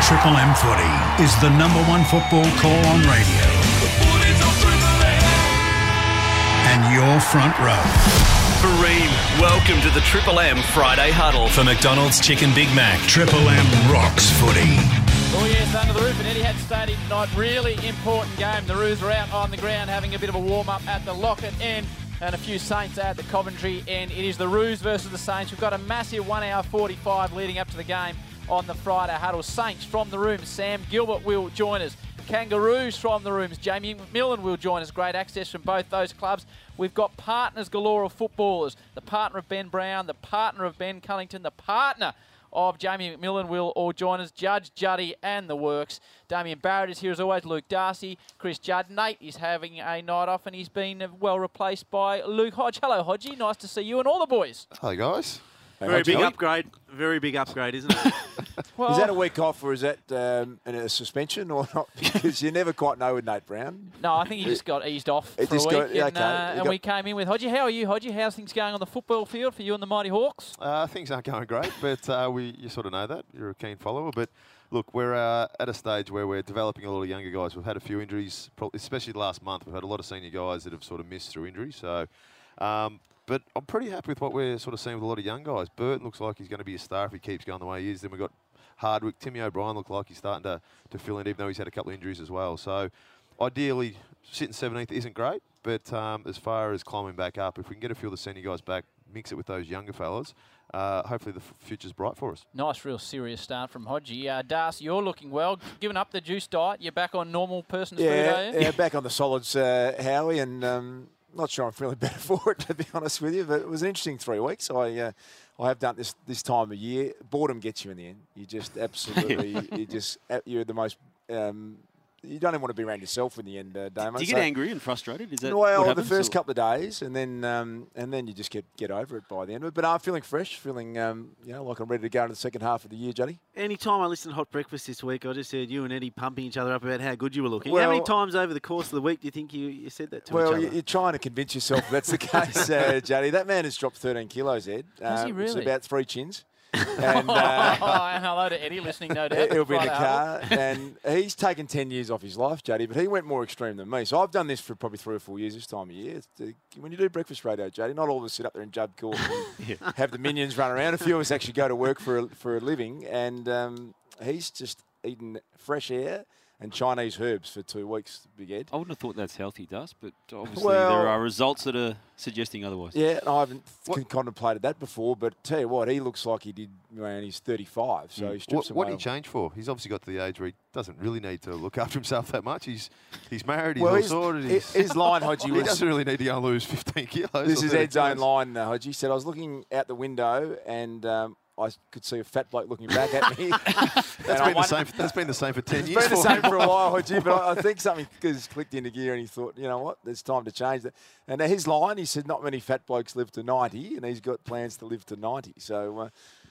Triple M Footy is the #1 football call on radio. And your front row. Kareem, welcome to the Triple M Friday Huddle for McDonald's Chicken Big Mac. Triple M rocks footy. Oh yes, under the roof at Etihad Stadium tonight. Really important game. The Roos are out on the ground having a bit of a warm-up at the Lockett end and a few Saints at the Coventry end. It is the Roos versus the Saints. We've got a massive 1 hour 45 leading up to the game on the Friday Huddle. Saints from the room, Sam Gilbert will join us. Kangaroos from the rooms, Jamie McMillan will join us. Great access from both those clubs. We've got partners galore of footballers. The partner of Ben Brown, the partner of Ben Cullington, the partner of Jamie McMillan will all join us. Judge, Juddy and the works. Damien Barrett is here as always. Luke Darcy, Chris Judd. Nate is having a night off and he's been well replaced by Luke Hodge. Hello, Hodgie. Nice to see you and all the boys. Hello, guys. Very big upgrade. Very big upgrade, isn't it? Well, is that a week off or is that in a suspension or not? Because you never quite know with Nate Brown. No, I think he just got eased off for a week. And we came in with Hodgie. How are you, Hodgie? How's things going on the football field for you and the Mighty Hawks? Things aren't going great, but you sort of know that. You're a keen follower. But look, we're at a stage where we're developing a lot of younger guys. We've had a few injuries, especially last month. We've had a lot of senior guys that have sort of missed through injury. So, but I'm pretty happy with what we're sort of seeing with a lot of young guys. Burton looks like he's going to be a star if he keeps going the way he is. Then we've got Hardwick. Timmy O'Brien looks like he's starting to fill in, even though he's had a couple of injuries as well. So, ideally, sitting 17th isn't great. But as far as climbing back up, if we can get a few of the senior guys back, mix it with those younger fellas, hopefully the future's bright for us. Nice, real serious start from Hodgie. Darcy, you're looking well. Giving up the juice diet, you're back on normal person's food, are you? Yeah, back on the solids, Howie, and not sure I'm feeling better for it, to be honest with you, but it was an interesting 3 weeks. I have done this time of year. Boredom gets you in the end. You just absolutely, you're the most... you don't even want to be around yourself in the end, Damo. Do you get angry and frustrated? Is that well, the first couple of days, and then you just get over it by the end of it. But I'm feeling fresh, feeling like I'm ready to go into the second half of the year, Juddy. Any time I listened to Hot Breakfast this week, I just heard you and Eddie pumping each other up about how good you were looking. Well, how many times over the course of the week do you think you said that to each other? Well, you're trying to convince yourself that's the case, Juddy. That man has dropped 13 kilos, Ed. Has he really? It's about 3 chins. And, and hello to Eddie listening, no doubt. He'll be in the car. And he's taken 10 years off his life, Juddy, but he went more extreme than me. So I've done this for probably 3 or 4 years this time of year. When you do breakfast radio, Juddy, not all of us sit up there in Judd Court and have the minions run around. A few of us actually go to work for a living. And he's just eaten fresh air and Chinese herbs for 2 weeks, Big Ed. I wouldn't have thought that's healthy, Das, but obviously there are results that are suggesting otherwise. Yeah, I haven't contemplated that before, but tell you what, he looks like he did when he's 35, so he strips What did he change for? He's obviously got to the age where he doesn't really need to look after himself that much. He's married, he's all sorted. His line, Hodgie, he doesn't really need to go and lose 15 kilos. This is Ed's own line, Hodgie. He said, I was looking out the window and... I could see a fat bloke looking back at me. That's been the same for 10 years. It's been the same for a while, Hodgie, but I think something has clicked into gear and he thought, you know what, there's time to change that. And his line, he said, not many fat blokes live to 90, and he's got plans to live to 90. So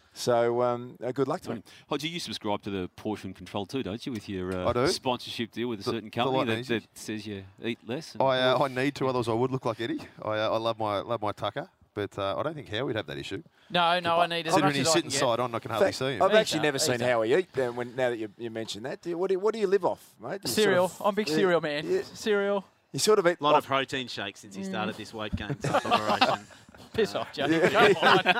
good luck to him. Hodgie, you subscribe to the portion control too, don't you, with your sponsorship deal with a certain company that says you eat less? I need to, otherwise I would look like Eddie. I love my tucker. But I don't think Howie would have that issue. No, I need as much when he's as sitting side on, I can hardly see him. I've actually never seen Howie eat. Now that you mentioned that, what do you live off, mate? Cereal. I'm a big cereal man. Yeah. Cereal. You sort of eat a lot of protein shakes since he started this weight gain operation. Piss off, Johnny. Come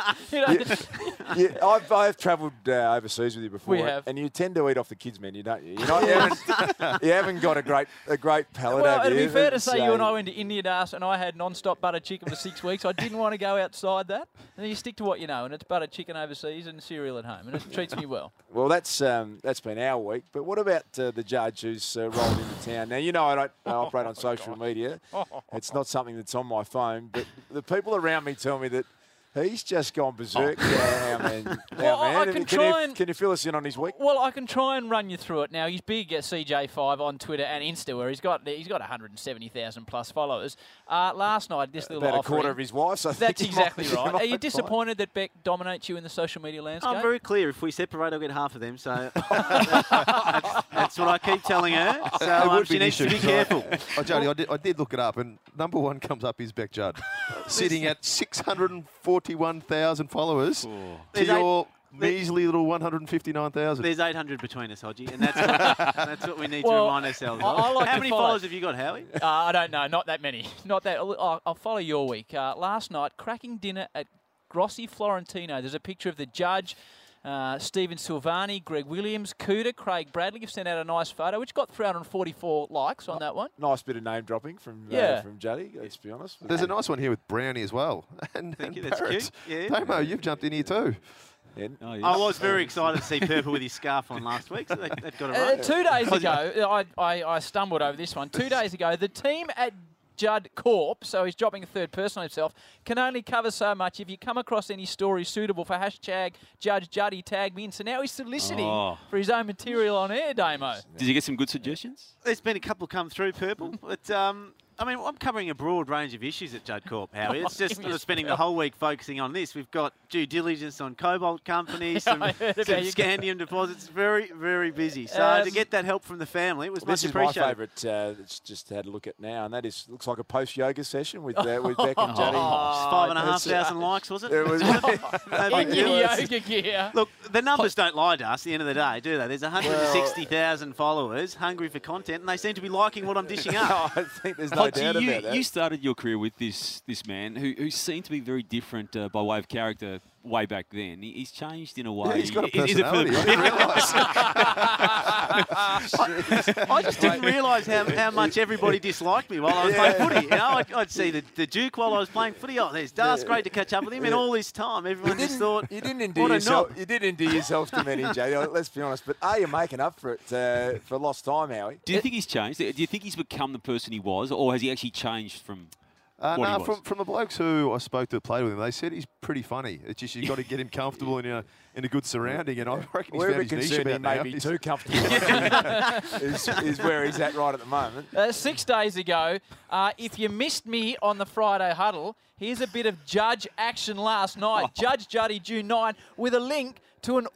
on. I've travelled overseas with you before. We have. And you tend to eat off the kids' menu, don't you? You haven't got a great palate, well, have you? it'd be fair to say you and I went to India, Das, and I had non-stop butter chicken for 6 weeks. I didn't want to go outside that. And you stick to what you know, and it's butter chicken overseas and cereal at home, and it treats me well. Well, that's been our week. But what about the judge who's rolled into town? Now, you know I don't operate on social media. It's not something that's on my phone. But the people around me tell me that he's just gone berserk. Can you fill us in on his week? Well, I can try and run you through it. Now, he's big at CJ5 on Twitter and Insta, where he's got 170,000 plus followers. Last night, this little about a quarter of his wife. So that's exactly right. Are you disappointed that Beck dominates you in the social media landscape? I'm very clear. If we separate, I'll get half of them. So that's what I keep telling her. So she needs to be careful. Jody, I did look it up, and number one comes up is Beck Judd, sitting at 641,000 followers to your measly little 159,000. There's 800 between us, Hodgie, and that's what we need to remind ourselves of. How many followers have you got, Howie? I don't know. Not that many. Not that. I'll follow your week. Last night, cracking dinner at Grossi Florentino. There's a picture of the judge, Stephen Silvani, Greg Williams, Cooter, Craig Bradley have sent out a nice photo, which got 344 likes on that one. Nice bit of name dropping from Juddy, let's be honest. There's a nice one here with Brownie as well. Thank you, that's cute. Yeah. Damo, you've jumped in here too. Oh, yes. I was very excited to see Purple with his scarf on last week, so that got it right. 2 days ago, I stumbled over this one. 2 days ago, the team at Judd Corp, so he's dropping a third person on himself, can only cover so much. If you come across any stories suitable for hashtag Judge Juddy, tag me in. So now he's soliciting for his own material on air, Damo. Did you get some good suggestions? There's been a couple come through, Purple. But, I mean, I'm covering a broad range of issues at Judd Corp, Howie. It's just spending the whole week focusing on this. We've got due diligence on cobalt companies, some scandium deposits. Very, very busy. So to get that help from the family, it was much appreciated. This is my favourite. It's just had a look at now, and that looks like a post-yoga session with Beck and Juddy. 5,500 likes, was it? It was. Yoga gear. Look, the numbers don't lie to us at the end of the day, do they? There's 160,000 followers hungry for content, and they seem to be liking what I'm dishing up. I think there's no doubt about that. You started your career with this man who seemed to be very different by way of character way back then. He's changed in a way. Yeah, he's got a personality. I just didn't realise how much everybody disliked me while I was playing footy. You know, I'd see the Duke while I was playing footy. Oh, there's Dar's great to catch up with him. And all this time, everyone just thought, you didn't endear yourself to many, Jay. Let's be honest. But are you making up for it for lost time, Howie? Do you think he's changed? Do you think he's become the person he was, or has he actually changed from? From the blokes who I spoke to played with him, they said he's pretty funny. It's just you've got to get him comfortable in a good surrounding, and I reckon he's found his niche about now. He may be too comfortable. is where he's at right at the moment. 6 days ago, if you missed me on the Friday huddle, here's a bit of Judge action last night. Judge Juddy, June 9, with a link to an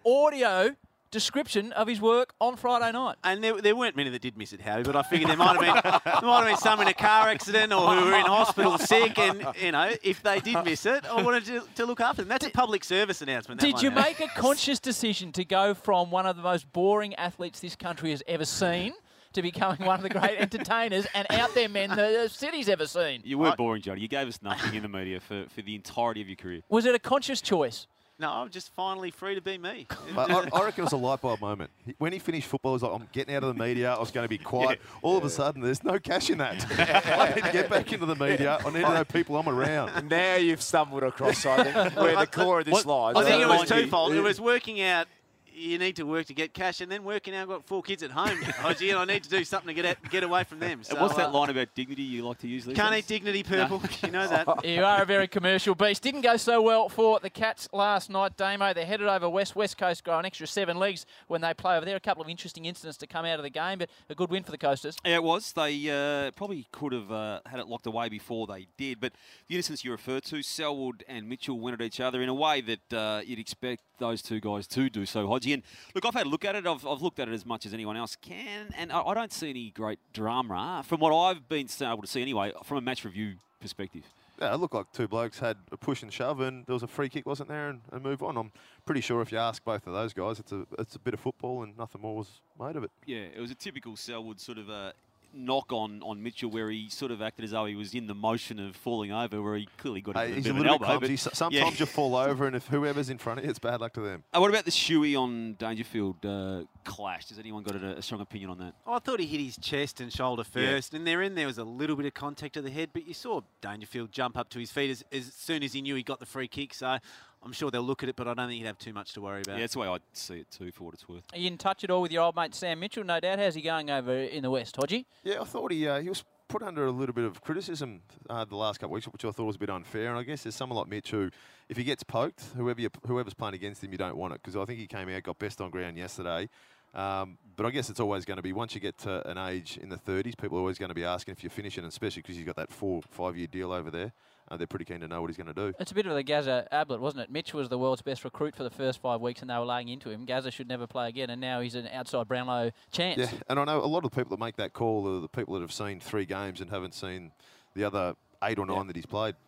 audio description of his work on Friday night. And there weren't many that did miss it, Howie, but I figured there might have been some in a car accident or who were in hospital sick, and, you know, if they did miss it, I wanted to look after them. That's a public service announcement. Did you make a conscious decision to go from one of the most boring athletes this country has ever seen to becoming one of the great entertainers and out there men the city's ever seen? You were boring, Jody. You gave us nothing in the media for the entirety of your career. Was it a conscious choice? No, I'm just finally free to be me. I reckon it was a light bulb moment. When he finished football, he was like, I'm getting out of the media. I was going to be quiet. All of a sudden, there's no cash in that. I need to get back into the media. I need to know people I'm around. Now you've stumbled across, I think, where the core of this lies. I think it was twofold. It was working out. You need to work to get cash, and then working out. I've got 4 kids at home, Hodgie, and I need to do something to get away from them. So, what's that line about dignity you like to use, Lisa? Can't eat dignity, Purple. No. You know that. You are a very commercial beast. Didn't go so well for the Cats last night, Damo. They headed over West Coast, go an extra 7 leagues when they play over there. A couple of interesting incidents to come out of the game, but a good win for the Coasters. Yeah, it was. They probably could have had it locked away before they did, but the incidents you referred to, Selwood and Mitchell went at each other in a way that you'd expect those two guys to do so, Hodgie. And look, I've had a look at it. I've looked at it as much as anyone else can, and I don't see any great drama from what I've been able to see anyway, from a match review perspective. Yeah, it looked like two blokes had a push and shove, and there was a free kick, wasn't there, and move on. I'm pretty sure if you ask both of those guys, it's a bit of football and nothing more was made of it. Yeah, it was a typical Selwood sort of knock on Mitchell, where he sort of acted as though he was in the motion of falling over, where he clearly got a bit of an elbow. Clumsy. Sometimes you fall over, and if whoever's in front of you, it's bad luck to them. What about the Shuey on Dangerfield clash? Has anyone got a strong opinion on that? I thought he hit his chest and shoulder first, and there was a little bit of contact to the head, but you saw Dangerfield jump up to his feet as soon as he knew he got the free kick, so I'm sure they'll look at it, but I don't think he'd have too much to worry about. Yeah, that's the way I see it too, for what it's worth. Are you in touch at all with your old mate Sam Mitchell, no doubt? How's he going over in the West, Hodgie? Yeah, I thought he was put under a little bit of criticism the last couple of weeks, which I thought was a bit unfair. And I guess there's someone like Mitch who, if he gets poked, whoever's playing against him, you don't want it. Because I think he came out, got best on ground yesterday. But I guess it's always going to be, once you get to an age in the 30s, people are always going to be asking if you're finishing, especially because he's got that 4-5 year deal over there. They're pretty keen to know what he's going to do. It's a bit of the Gazza Ablett, wasn't it? Mitch was the world's best recruit for the first 5 weeks, and they were laying into him. Gazza should never play again, and now he's an outside Brownlow chance. Yeah, and I know a lot of the people that make that call are the people that have seen 3 games and haven't seen the other 8 or 9 that he's played.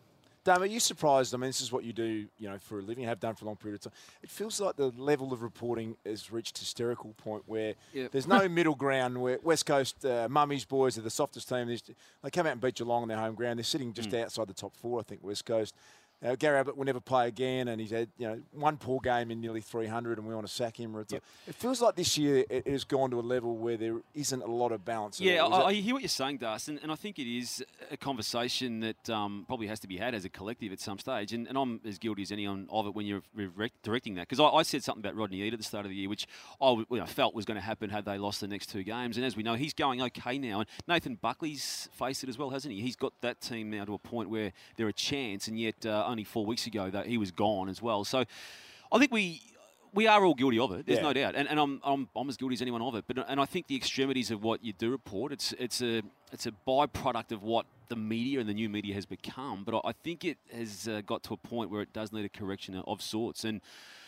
Damo, are you surprised? I mean, this is what you do, for a living, have done for a long period of time. It feels like the level of reporting has reached hysterical point where there's no middle ground. Where West Coast Mummies boys are the softest team. They come out and beat Geelong on their home ground. They're sitting just outside the top 4, I think, West Coast. Gary Ablett will never play again, and he's had one poor game in nearly 300, and we want to sack him. It feels like this year it has gone to a level where there isn't a lot of balance. Yeah, I hear what you're saying, Dustin, and I think it is a conversation that probably has to be had as a collective at some stage, and I'm as guilty as anyone of it when you're directing that, because I said something about Rodney Eade at the start of the year, which I felt was going to happen had they lost the next 2 games, and as we know, he's going okay now, and Nathan Buckley's faced it as well, hasn't he? He's got that team now to a point where they're a chance, and yet only 4 weeks ago that he was gone as well. So I think we are all guilty of it. There's no doubt, and I'm as guilty as anyone of it. And I think the extremities of what you do report, it's a byproduct of what the media and the new media has become. But I think it has got to a point where it does need a correction of sorts. And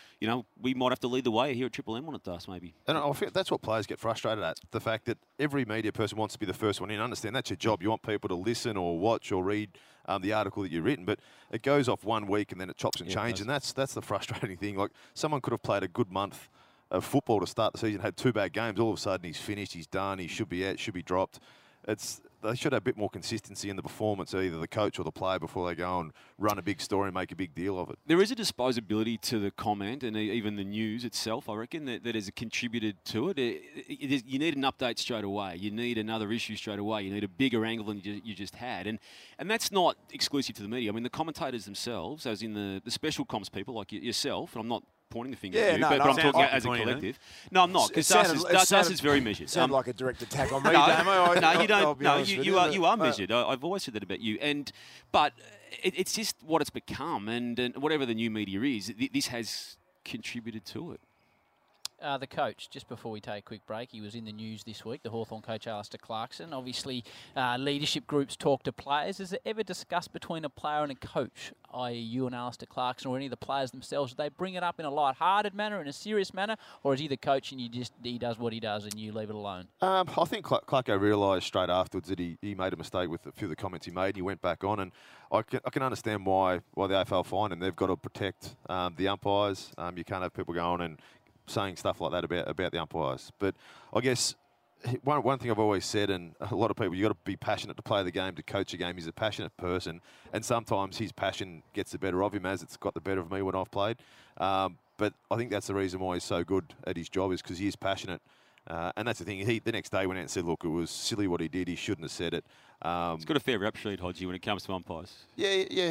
we might have to lead the way here at Triple M on it, Dust, maybe. And I feel that's what players get frustrated at, the fact that every media person wants to be the first one in. Understand that's your job. You want people to listen or watch or read the article that you've written, but it goes off 1 week and then it chops and changes, and that's the frustrating thing. Like, someone could have played a good month of football to start the season, had 2 bad games, all of a sudden he's finished, he's done, he should be out, should be dropped. They should have a bit more consistency in the performance, either the coach or the player, before they go and run a big story and make a big deal of it. There is a disposability to the comment and even the news itself, I reckon, that has contributed to it. You need an update straight away. You need another issue straight away. You need a bigger angle than you just had. And that's not exclusive to the media. I mean, the commentators themselves, as in the special comms people like yourself, and I'm not pointing the finger at you, but I'm talking about as a collective. No, I'm not, because Das is very measured. Sound like a direct attack on me, No, you don't. No, you are measured. I've always said that about you. But it's just what it's become, and whatever the new media is, this has contributed to it. The coach, just before we take a quick break, he was in the news this week, the Hawthorn coach Alistair Clarkson. Obviously, leadership groups talk to players. Is it ever discussed between a player and a coach, i.e. you and Alistair Clarkson, or any of the players themselves? Do they bring it up in a light-hearted manner, in a serious manner, or is he the coach and he does what he does and you leave it alone? I think Clarko realised straight afterwards that he made a mistake with a few of the comments he made, and he went back on, and I can understand why the AFL fined him. They've got to protect the umpires. You can't have people going and saying stuff like that about the umpires. But I guess one thing I've always said, and a lot of people, you've got to be passionate to play the game, to coach a game. He's a passionate person, and sometimes his passion gets the better of him, as it's got the better of me when I've played. But I think that's the reason why he's so good at his job, is because he is passionate. And that's the thing. He the next day went out and said, look, it was silly what he did. He shouldn't have said it. He's got a fair rap sheet, Hodgie, when it comes to umpires. Yeah.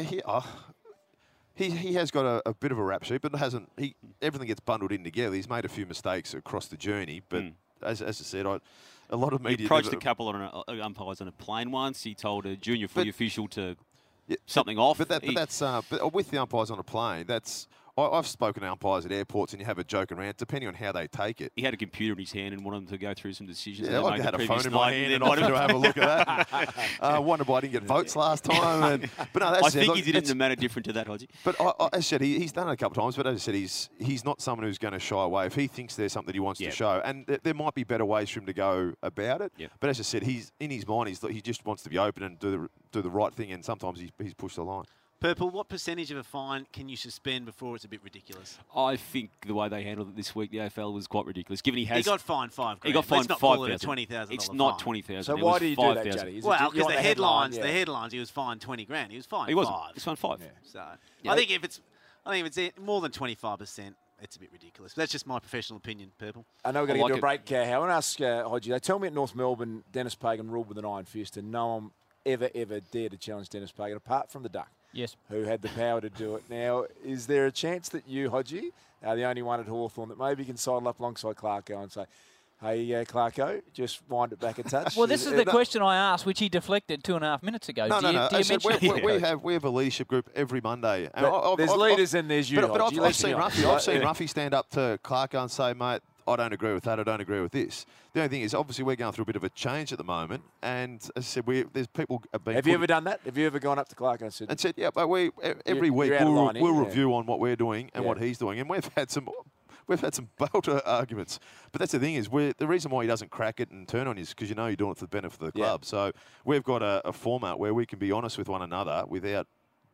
He has got a bit of a rap sheet, but everything gets bundled in together. He's made a few mistakes across the journey, but as I said, a lot of media... He approached a couple of umpires on a plane once. He told a junior footy official to something off. But with the umpires on a plane, I've spoken to umpires at airports, and you have a joke around, depending on how they take it. He had a computer in his hand and wanted them to go through some decisions. Yeah, I had a phone in my hand and offered to have a look at that. Wondered why I didn't get votes last time. But no, I think he did it in a manner different to that, Hodgie. But as I said, he's done it a couple of times, but as I said, he's not someone who's going to shy away. If he thinks there's something he wants to show, and there might be better ways for him to go about it. Yep. But as I said, he's in his mind, he just wants to be open and do the right thing, and sometimes he's pushed the line. Purple, what percentage of a fine can you suspend before it's a bit ridiculous? I think the way they handled it this week, the AFL, was quite ridiculous. Given he got fined $5,000. He got fined $5,000. $20,000. It's not $20,000. So why do you do that, Jaddy? Well, because the headlines, he was fined $20,000. He was fined $5,000. He wasn't. He was fined $5,000. Yeah. So I think if it's more than 25%, it's a bit ridiculous. That's just my professional opinion, Purple. I know we're going to get to a break, Cow. I want to ask Hodgie. They tell me at North Melbourne, Dennis Pagan ruled with an iron fist, and no one ever dared to challenge Dennis Pagan, apart from the Duck. Yes. Who had the power to do it. Now, is there a chance that you, Hodgie, are the only one at Hawthorn that maybe can sidle up alongside Clarko and say, hey, Clarko, just wind it back a touch? Well, this is the question I asked, which he deflected 2.5 minutes ago. No. We have a leadership group every Monday. And there's leaders and there's you, But I've seen Ruffy stand up to Clarko and say, mate, I don't agree with that. I don't agree with this. The only thing is, obviously, we're going through a bit of a change at the moment. And as I said, there's people being... Have you ever done that? Have you ever gone up to Clarko and said... yeah, but every week we'll review on what we're doing and what he's doing. And we've had some belter arguments. But that's the thing is, the reason why he doesn't crack it and turn on you is because you're doing it for the benefit of the club. So we've got a format where we can be honest with one another without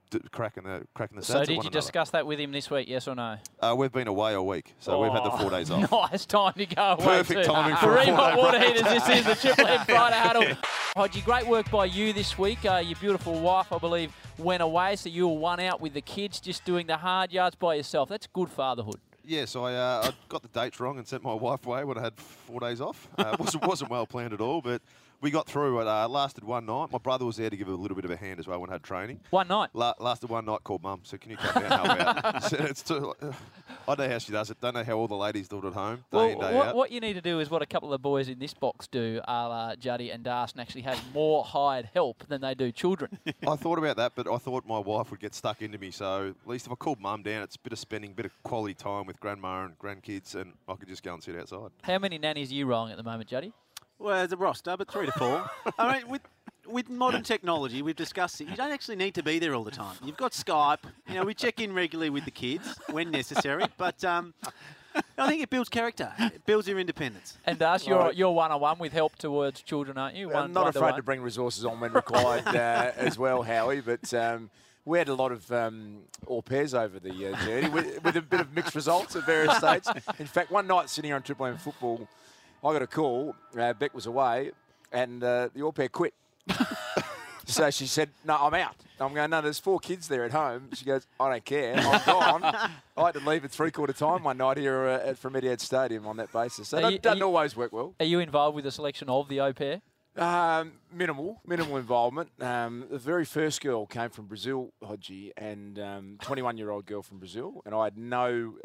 cracking the stats. So at did one you another. discuss that with him this week, yes or no? We've been away all week, so we've had the 4 days off. Nice time to go away. Perfect too. timing For for a Remont 4-day Water break. Heaters, this is the Triple M Friday Huddle. Hodgie, great work by you this week. Your beautiful wife, I believe, went away, so you were one out with the kids, just doing the hard yards by yourself. That's good fatherhood. Yeah, so I got the dates wrong and sent my wife away when I had 4 days off. Wasn't well planned at all, but we got through. It lasted one night. My brother was there to give a little bit of a hand as well when I had training. One night? Lasted one night, called Mum. So can you come down and help out? So it's I don't know how she does it. Don't know how all the ladies do it at home, day in, day out. What you need to do is what a couple of the boys in this box do, a la Juddy and Darst, and actually have more hired help than they do children. I thought about that, but I thought my wife would get stuck into me. So at least if I called Mum down, it's a bit of spending, a bit of quality time with grandma and grandkids, and I could just go and sit outside. How many nannies are you rolling at the moment, Juddy? Well, there's a roster, but 3 to 4. I mean, with modern technology, we've discussed it. You don't actually need to be there all the time. You've got Skype. You know, we check in regularly with the kids when necessary, but I think it builds character. It builds your independence. And Darst, you're one-on-one with help towards children, aren't you? I'm not afraid to bring resources on when required as well, Howie, but we had a lot of au pairs over the journey with a bit of mixed results at various stages. In fact, one night sitting here on Triple M Football, I got a call. Beck was away, and the au pair quit. So she said, "No, I'm out." I'm going, "No, there's 4 kids there at home." She goes, "I don't care. I'm gone." I had to leave at 3/4 time one night here from Etihad Stadium on that basis. So it doesn't always work well. Are you involved with the selection of the au pair? Minimal involvement. The very first girl came from Brazil, Hodgie, and 21-year-old girl from Brazil, and I had no,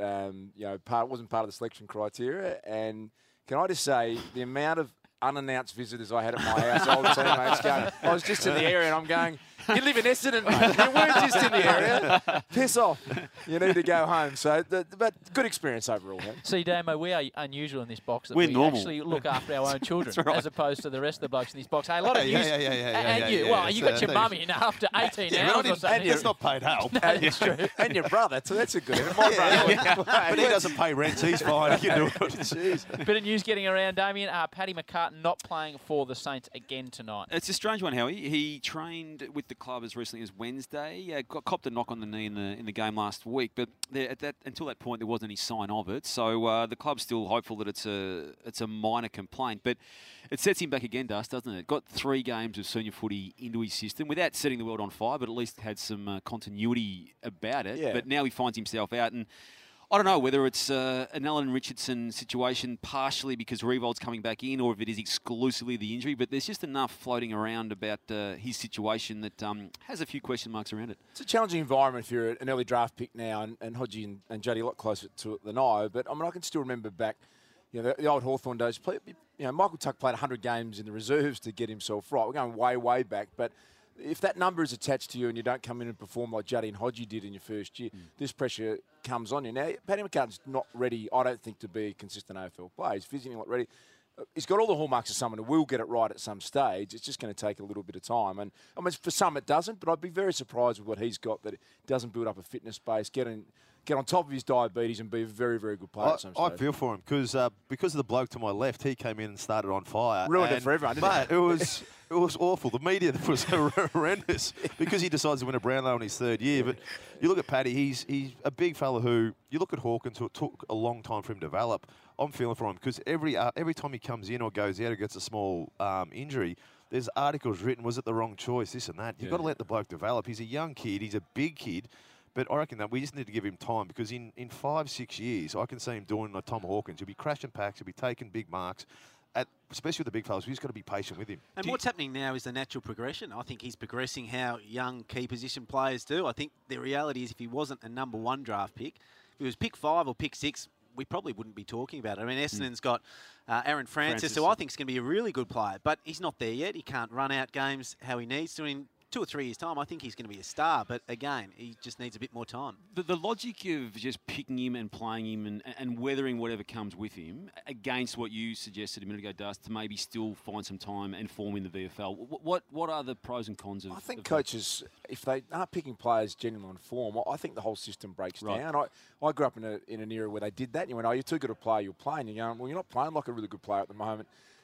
wasn't part of the selection criteria. And can I just say, the amount of unannounced visitors I had at my house, old teammates going, I was just in the area and I'm going, "You live in Essendon, mate. You weren't just in the area. Piss off. You need to go home." So, but good experience overall. Hey? See, Damo, we are unusual in this box that We're we normal. actually look after our own children Right. as opposed to the rest of the blokes in this box. Hey, a lot of you. And you. yeah. Well, you got So your mum in after 18 Yeah, hours or something. it's not paid help. That's true. And your brother, so that's a good one. My brother. But he doesn't pay rent, so he's fine. He can do it. Jeez. Bit of news getting around, Damien. Paddy McCartan not playing for the Saints again tonight. It's a strange one, Howie. He trained with the club as recently as Wednesday. Copped a knock on the knee in the game last week, but until that point there wasn't any sign of it. So the club's still hopeful that it's a minor complaint, but it sets him back again, Dust, doesn't it? Got 3 games of senior footy into his system without setting the world on fire, but at least had some continuity about it. Yeah. But now he finds himself out, and I don't know whether it's an Alan Richardson situation partially because Riewoldd's coming back in or if it is exclusively the injury, but there's just enough floating around about his situation that has a few question marks around it. It's a challenging environment if you're an early draft pick now, and Hodgie and Juddy a lot closer to it than I. But I mean, I can still remember back, the old Hawthorn days. Michael Tuck played 100 games in the reserves to get himself right. We're going way, way back, but if that number is attached to you and you don't come in and perform like Juddy and Hodgie did in your first year, this pressure comes on you. Now, Paddy McCartan's not ready, I don't think, to be a consistent AFL player. He's physically not ready. He's got all the hallmarks of someone who will get it right at some stage. It's just going to take a little bit of time. And I mean, for some it doesn't, but I'd be very surprised with what he's got, that it doesn't build up a fitness base, get on top of his diabetes and be a very, very good player at some stage. I feel for him because of the bloke to my left, he came in and started on fire. Ruined it for everyone, didn't it? It was awful. The media was horrendous because he decides to win a Brownlow in his 3rd year. But you look at Paddy, he's a big fella who, you look at Hawkins, who it took a long time for him to develop. I'm feeling for him because every time he comes in or goes out or gets a small injury, there's articles written, was it the wrong choice, this and that. You've got to let the bloke develop. He's a young kid. He's a big kid. But I reckon that we just need to give him time because in 5-6 years, I can see him doing like Tom Hawkins. He'll be crashing packs. He'll be taking big marks, especially with the big fellas. We've just got to be patient with him. And what's happening now is the natural progression. I think he's progressing how young key position players do. I think the reality is if he wasn't a number 1 draft pick, if he was pick 5 or pick 6, we probably wouldn't be talking about it. I mean, Essendon's got Aaron Francis, who I think is going to be a really good player, but he's not there yet. He can't run out games how he needs to. In 2 or 3 years' time, I think he's going to be a star. But again, he just needs a bit more time. The logic of just picking him and playing him and weathering whatever comes with him against what you suggested a minute ago, Dust, to maybe still find some time and form in the VFL. What are the pros and cons of? I think coaches, if they aren't picking players genuinely on form, I think the whole system breaks down. I grew up in an era where they did that. You went, "Oh, you're too good a player, you'll play," and you're going, "Well, you're not playing like a really good player at the moment."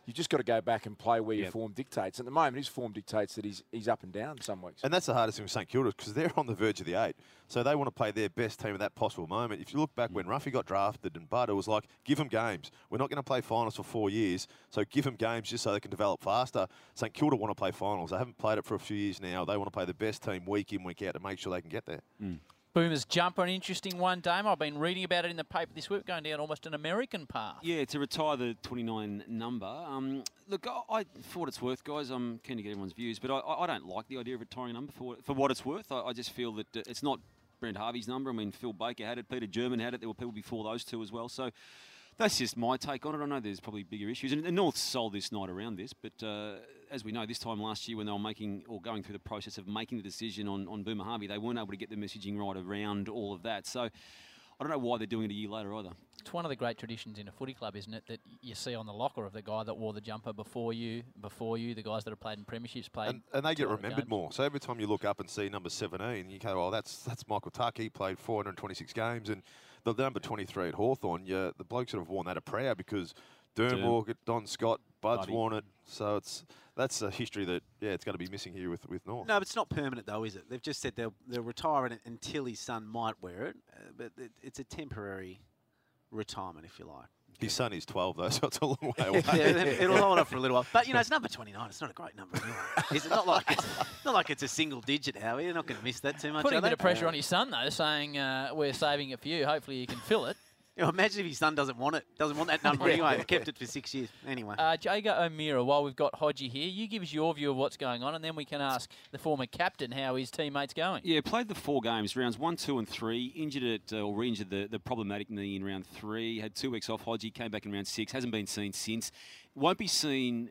You've just got to go back and play where your form dictates. At the moment, his form dictates that he's up and down some weeks. And that's the hardest thing with St Kilda because they're on the verge of the 8. So they want to play their best team at that possible moment. If you look back when Ruffy got drafted and Bud, it was like, give them games. We're not going to play finals for 4 years, so give them games just so they can develop faster. St Kilda want to play finals. They haven't played it for a few years now. They want to play the best team week in, week out to make sure they can get there. Boomers jumper, an interesting one, Dame. I've been reading about it in the paper this week, going down almost an American path. Yeah, to retire the 29 number. Look, for what it's worth, guys, I'm keen to get everyone's views, but I don't like the idea of retiring a number for what it's worth. I just feel that it's not Brent Harvey's number. I mean, Phil Baker had it, Peter German had it. There were people before those two as well. So that's just my take on it. I know there's probably bigger issues. And North sold this night around this, but as we know, this time last year when they were going through the process of making the decision on Boomer Harvey, they weren't able to get the messaging right around all of that. So I don't know why they're doing it a year later either. It's one of the great traditions in a footy club, isn't it, that you see on the locker of the guy that wore the jumper before you, the guys that have played in premierships played. And they get remembered more. So every time you look up and see number 17, you go, oh, that's Michael Tuck. He played 426 games. And the number 23 at Hawthorn, the blokes that have worn that are proud because Dernwalker, Don Scott, Bud's worn it. So that's a history that, it's going to be missing here with North. No, but it's not permanent, though, is it? They've just said they'll retire it until his son might wear it. But it's a temporary retirement, if you like. His son is 12, though, so it's a long way away. It'll hold off for a little while. But, it's number 29. It's not a great number anyway. It's not like it's a single digit, Howie. You're not going to miss that too much. Putting a bit of pressure on his son, though, saying we're saving it for you. Hopefully you can fill it. Imagine if his son doesn't want that number anyway. Kept it for 6 years anyway. Jago O'Meara, while we've got Hodgie here, you give us your view of what's going on, and then we can ask the former captain how his teammate's going. Yeah, played the 4 games, rounds 1, 2 and 3, injured it or re-injured the problematic knee in round 3, had 2 weeks off. Hodgie came back in round 6, hasn't been seen since. Won't be seen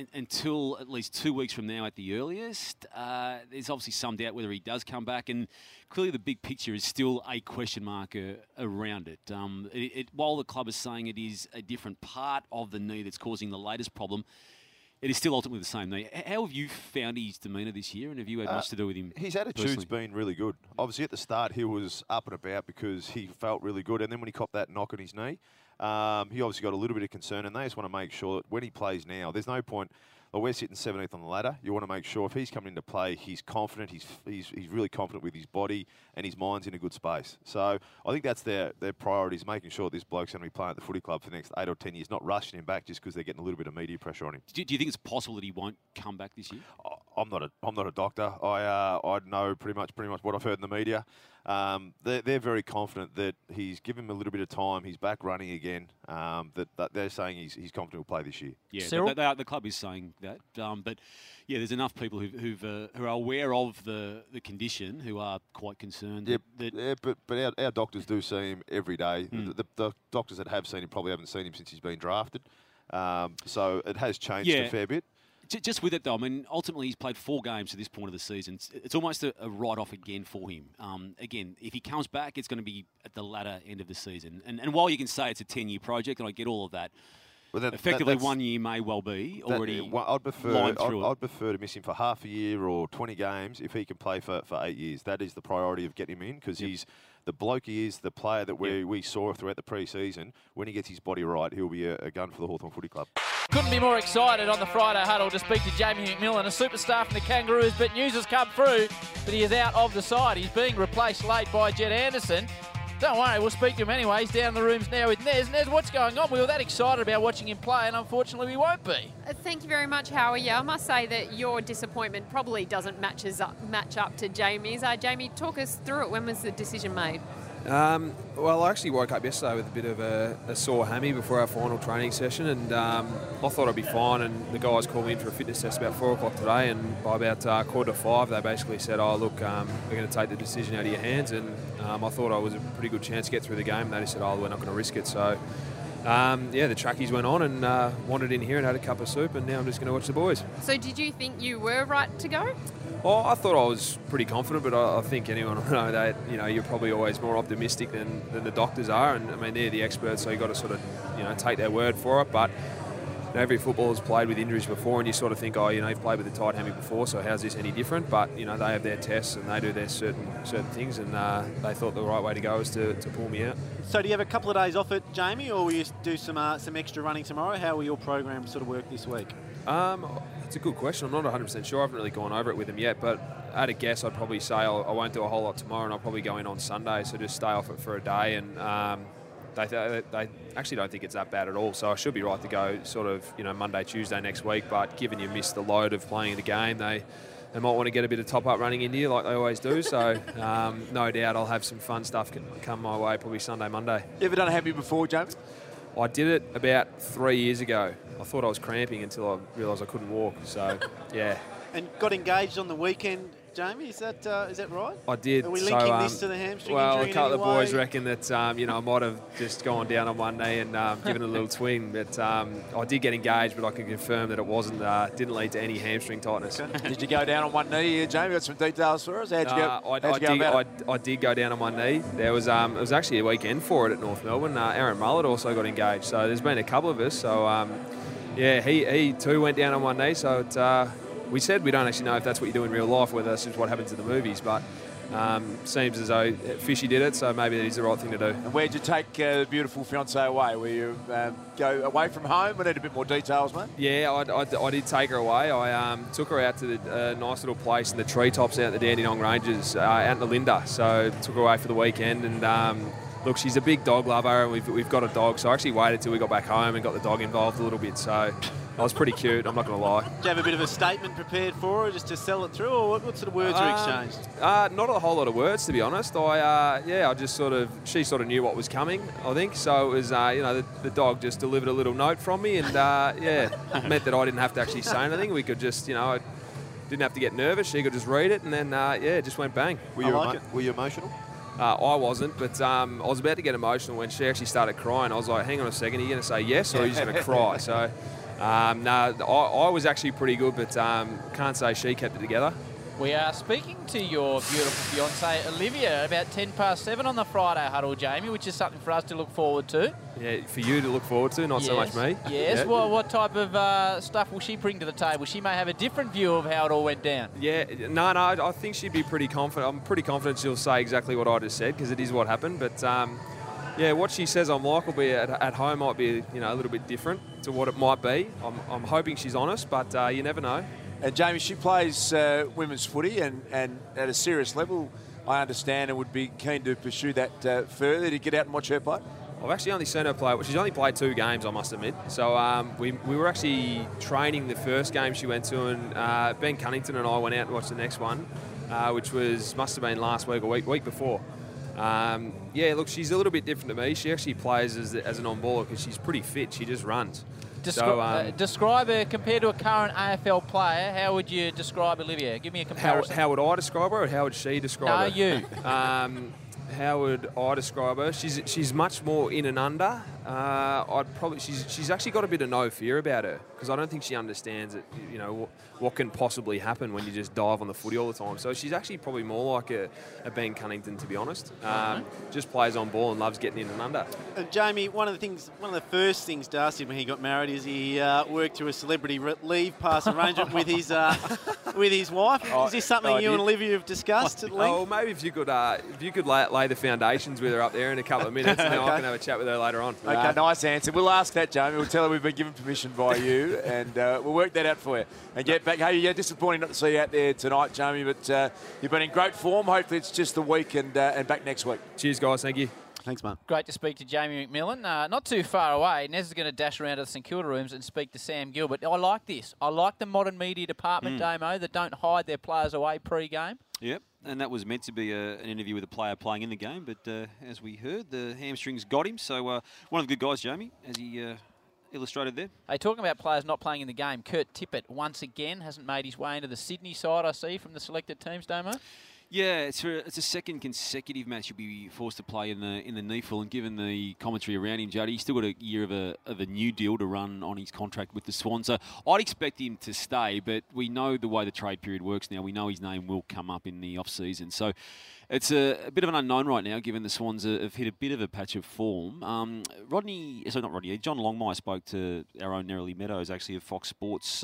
until at least 2 weeks from now at the earliest. There's obviously some doubt whether he does come back, and clearly the big picture is still a question mark around it. While the club is saying it is a different part of the knee that's causing the latest problem, it is still ultimately the same knee. How have you found his demeanour this year, and have you had much to do with him? His attitude's been really good. Obviously, at the start, he was up and about because he felt really good, and then when he copped that knock on his knee, he obviously got a little bit of concern, and they just want to make sure that when he plays now, there's no point. Well, we're sitting 17th on the ladder. You want to make sure if he's coming into play, he's confident, he's really confident with his body, and his mind's in a good space. So I think that's their priorities, making sure this bloke's going to be playing at the footy club for the next 8 or 10 years, not rushing him back just because they're getting a little bit of media pressure on him. Do you think it's possible that he won't come back this year? I'm not a doctor. I know pretty much what I've heard in the media. They're very confident that he's given him a little bit of time. He's back running again. That they're saying he's confident he'll play this year. Yeah, the club is saying that. But yeah, there's enough people who are aware of the condition who are quite concerned. But our doctors do see him every day. The doctors that have seen him probably haven't seen him since he's been drafted. So it has changed a fair bit. Just with it, though, I mean, ultimately he's played 4 games to this point of the season. It's almost a write-off again for him. Again, if he comes back, it's going to be at the latter end of the season. And while you can say it's a 10-year project, and I get all of that, effectively 1 year may well be already I'd prefer to miss him for half a year or 20 games if he can play for 8 years. That is the priority of getting him in because he's the bloke he is, the player that we saw throughout the pre-season. When he gets his body right, he'll be a gun for the Hawthorn Footy Club. Couldn't be more excited on the Friday huddle to speak to Jamie McMillan, a superstar from the Kangaroos, but news has come through that he is out of the side. He's being replaced late by Jed Anderson. Don't worry, we'll speak to him anyway. He's down in the rooms now with Nez. Nez, what's going on? We were that excited about watching him play, and unfortunately we won't be. Thank you very much, Howie. Yeah, I must say that your disappointment probably doesn't match up to Jamie's. Jamie, talk us through it. When was the decision made? Well, I actually woke up yesterday with a bit of a sore hammy before our final training session, and I thought I'd be fine, and the guys called me in for a fitness test about 4 o'clock today, and by about 4:45 they basically said, oh look, we're going to take the decision out of your hands, and I thought I was a pretty good chance to get through the game, and they just said, oh, we're not going to risk it. So the trackies went on and wandered in here and had a cup of soup, and now I'm just going to watch the boys. So did you think you were right to go? Well, I thought I was pretty confident, but I think anyone will know that you're probably always more optimistic than the doctors are, and I mean they're the experts, so you've got to sort of take their word for it. But every footballer's played with injuries before, and you sort of think, oh, you've played with a tight hammy before, so how's this any different? But, they have their tests and they do their certain things, and they thought the right way to go was to pull me out. So do you have a couple of days off it, Jamie, or will you do some extra running tomorrow? How will your program sort of work this week? It's a good question. I'm not 100% sure. I haven't really gone over it with him yet, but at a guess, I'd probably say I won't do a whole lot tomorrow, and I'll probably go in on Sunday, so just stay off it for a day. And they actually don't think it's that bad at all, so I should be right to go sort of Monday, Tuesday next week. But given you missed the load of playing the game, they might want to get a bit of top-up running into you like they always do. So no doubt I'll have some fun stuff come my way probably Sunday, Monday. You ever done a hammy before, James? I did it about 3 years ago. I thought I was cramping until I realised I couldn't walk. So, yeah. And got engaged on the weekend, Jamie? Is that right? I did. Are we linking this to the hamstring well, injury a couple of in any boys way? reckon that I might have just gone down on one knee and given it a little twing. But I did get engaged, but I can confirm that it didn't lead to any hamstring tightness. Did you go down on one knee, Jamie? Got some details for us? How'd you go? I did go down on one knee. There was it was actually a weekend for it at North Melbourne. Aaron Mullett also got engaged. So there's been a couple of us. So he too went down on one knee. So we said we don't actually know if that's what you do in real life, whether that's just what happens in the movies, but seems as though Fishy did it, so maybe that is the right thing to do. And where'd you take the beautiful fiancée away? Will you go away from home? We need a bit more details, mate. Yeah, I did take her away. I took her out to the nice little place in the treetops out in the Dandenong Ranges, out in the Linda. So took her away for the weekend, and look, she's a big dog lover, and we've got a dog, so I actually waited till we got back home and got the dog involved a little bit, so I was pretty cute, I'm not going to lie. Do you have a bit of a statement prepared for her just to sell it through, or what sort of words were exchanged? Not a whole lot of words, to be honest. I just she sort of knew what was coming, I think, so it was, the dog just delivered a little note from me, and meant that I didn't have to actually say anything. We could just, I didn't have to get nervous, she could just read it, and then, it just went bang. Were you emotional? I wasn't, but I was about to get emotional when she actually started crying. I was like, hang on a second, are you going to say yes or are you just going to cry? So, I was actually pretty good, but can't say she kept it together. We are speaking to your beautiful fiancée, Olivia, about 7:10 on the Friday huddle, Jamie, which is something for us to look forward to. Yeah, for you to look forward to, not so much me. Yes. Yeah. Well, what type of stuff will she bring to the table? She may have a different view of how it all went down. Yeah, no, I think she'd be pretty confident. I'm pretty confident she'll say exactly what I just said, because it is what happened. But, what she says I'm like will be at home might be, a little bit different to what it might be. I'm hoping she's honest, but you never know. And Jamie, she plays women's footy and at a serious level, I understand, and would be keen to pursue that further, to get out and watch her play. I've actually only seen her play. She's only played 2 games, I must admit. So we were actually training the first game she went to, and Ben Cunnington and I went out and watched the next one, which must have been last week or week before. Look, she's a little bit different to me. She actually plays as an on-baller because she's pretty fit. She just runs. Describe her compared to a current AFL player. How would you describe Olivia? Give me a comparison. How would I describe her, or how would she describe her? No, you. How would I describe her? She's much more in and under. She's actually got a bit of no fear about her, because I don't think she understands it. What can possibly happen when you just dive on the footy all the time. So she's actually probably more like a Ben Cunnington, to be honest. Just plays on ball and loves getting in and under. Jamie, one of the first things Darcy did when he got married is he worked through a celebrity leave pass arrangement with his wife. Is this something you and Olivia have discussed at length? Oh, maybe if you could lay the foundations with her up there in a couple of minutes, and then I can have a chat with her later on. Okay, nice answer. We'll ask that, Jamie. We'll tell her we've been given permission by you, and we'll work that out for you. And get back. Hey, yeah, disappointing not to see you out there tonight, Jamie, but you've been in great form. Hopefully it's just the week and back next week. Cheers, guys. Thank you. Thanks, mate. Great to speak to Jamie McMillan. Not too far away. Nez is going to dash around to the St Kilda rooms and speak to Sam Gilbert. I like this. I like the modern media department, Damo, that don't hide their players away pre-game. Yep, and that was meant to be an interview with a player playing in the game, but as we heard, the hamstrings got him. So one of the good guys, Jamie, as he illustrated there. Hey, talking about players not playing in the game, Kurt Tippett once again hasn't made his way into the Sydney side, I see, from the selected teams, Damo. Yeah, it's a second consecutive match he'll be forced to play in the NEAFL, and given the commentary around him, Juddy, he's still got a year of a new deal to run on his contract with the Swans. So I'd expect him to stay, but we know the way the trade period works now. We know his name will come up in the off-season. So it's a bit of an unknown right now, given the Swans have hit a bit of a patch of form. John Longmire spoke to our own Nerily Meadows, actually, of Fox Sports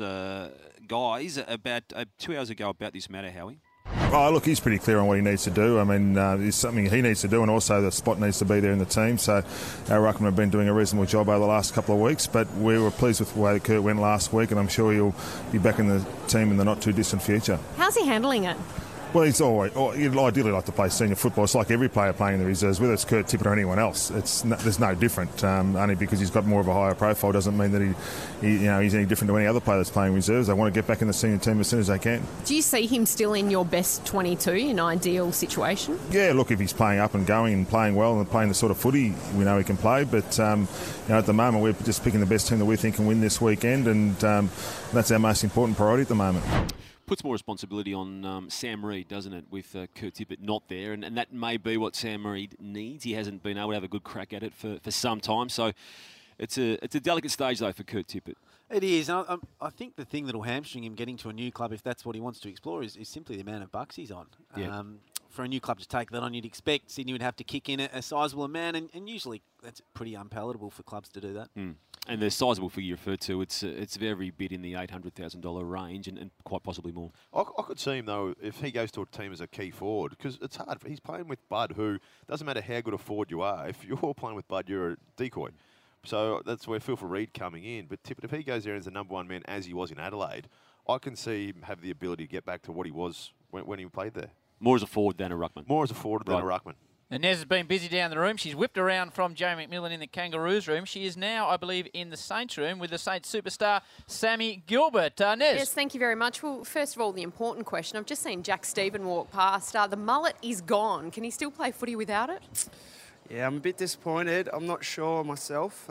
guys, about 2 hours ago about this matter, Howie. Oh, look, he's pretty clear on what he needs to do. I mean, it's something he needs to do, and also the spot needs to be there in the team. So our ruckmen have been doing a reasonable job over the last couple of weeks, but we were pleased with the way Kurt went last week, and I'm sure he'll be back in the team in the not-too-distant future. How's he handling it? Well, he'd ideally like to play senior football. It's like every player playing in the reserves, whether it's Kurt Tippett or anyone else. There's no different. Only because he's got more of a higher profile doesn't mean that he's any different to any other player that's playing reserves. They want to get back in the senior team as soon as they can. Do you see him still in your best 22, in ideal situation? Yeah, look, if he's playing up and going and playing well and playing the sort of footy we know he can play, but at the moment we're just picking the best team that we think can win this weekend, and that's our most important priority at the moment. Puts more responsibility on Sam Reid, doesn't it, with Kurt Tippett not there, and that may be what Sam Reid needs. He hasn't been able to have a good crack at it for some time, so it's a delicate stage, though, for Kurt Tippett. It is. I think the thing that will hamstring him getting to a new club, if that's what he wants to explore, is simply the amount of bucks he's on. Yeah. For a new club to take that on, you'd expect Sydney would have to kick in a sizable amount, and usually that's pretty unpalatable for clubs to do that. Mm. And the sizable figure you referred to, it's very bit in the $800,000 range, and quite possibly more. I could see him, though, if he goes to a team as a key forward, because it's hard. He's playing with Bud, who doesn't matter how good a forward you are. If you're playing with Bud, you're a decoy. So that's where Phil for Reid coming in. But Tippett, if he goes there as the number one man, as he was in Adelaide, I can see him have the ability to get back to what he was when he played there. More as a forward than a ruckman. More as a forward than a ruckman. And Nez has been busy down the room. She's whipped around from Joe McMillan in the Kangaroos room. She is now, I believe, in the Saints room with the Saints superstar, Sammy Gilbert. Nez. Yes, thank you very much. Well, first of all, the important question. I've just seen Jack Stephen walk past. The mullet is gone. Can he still play footy without it? Yeah, I'm a bit disappointed. I'm not sure myself.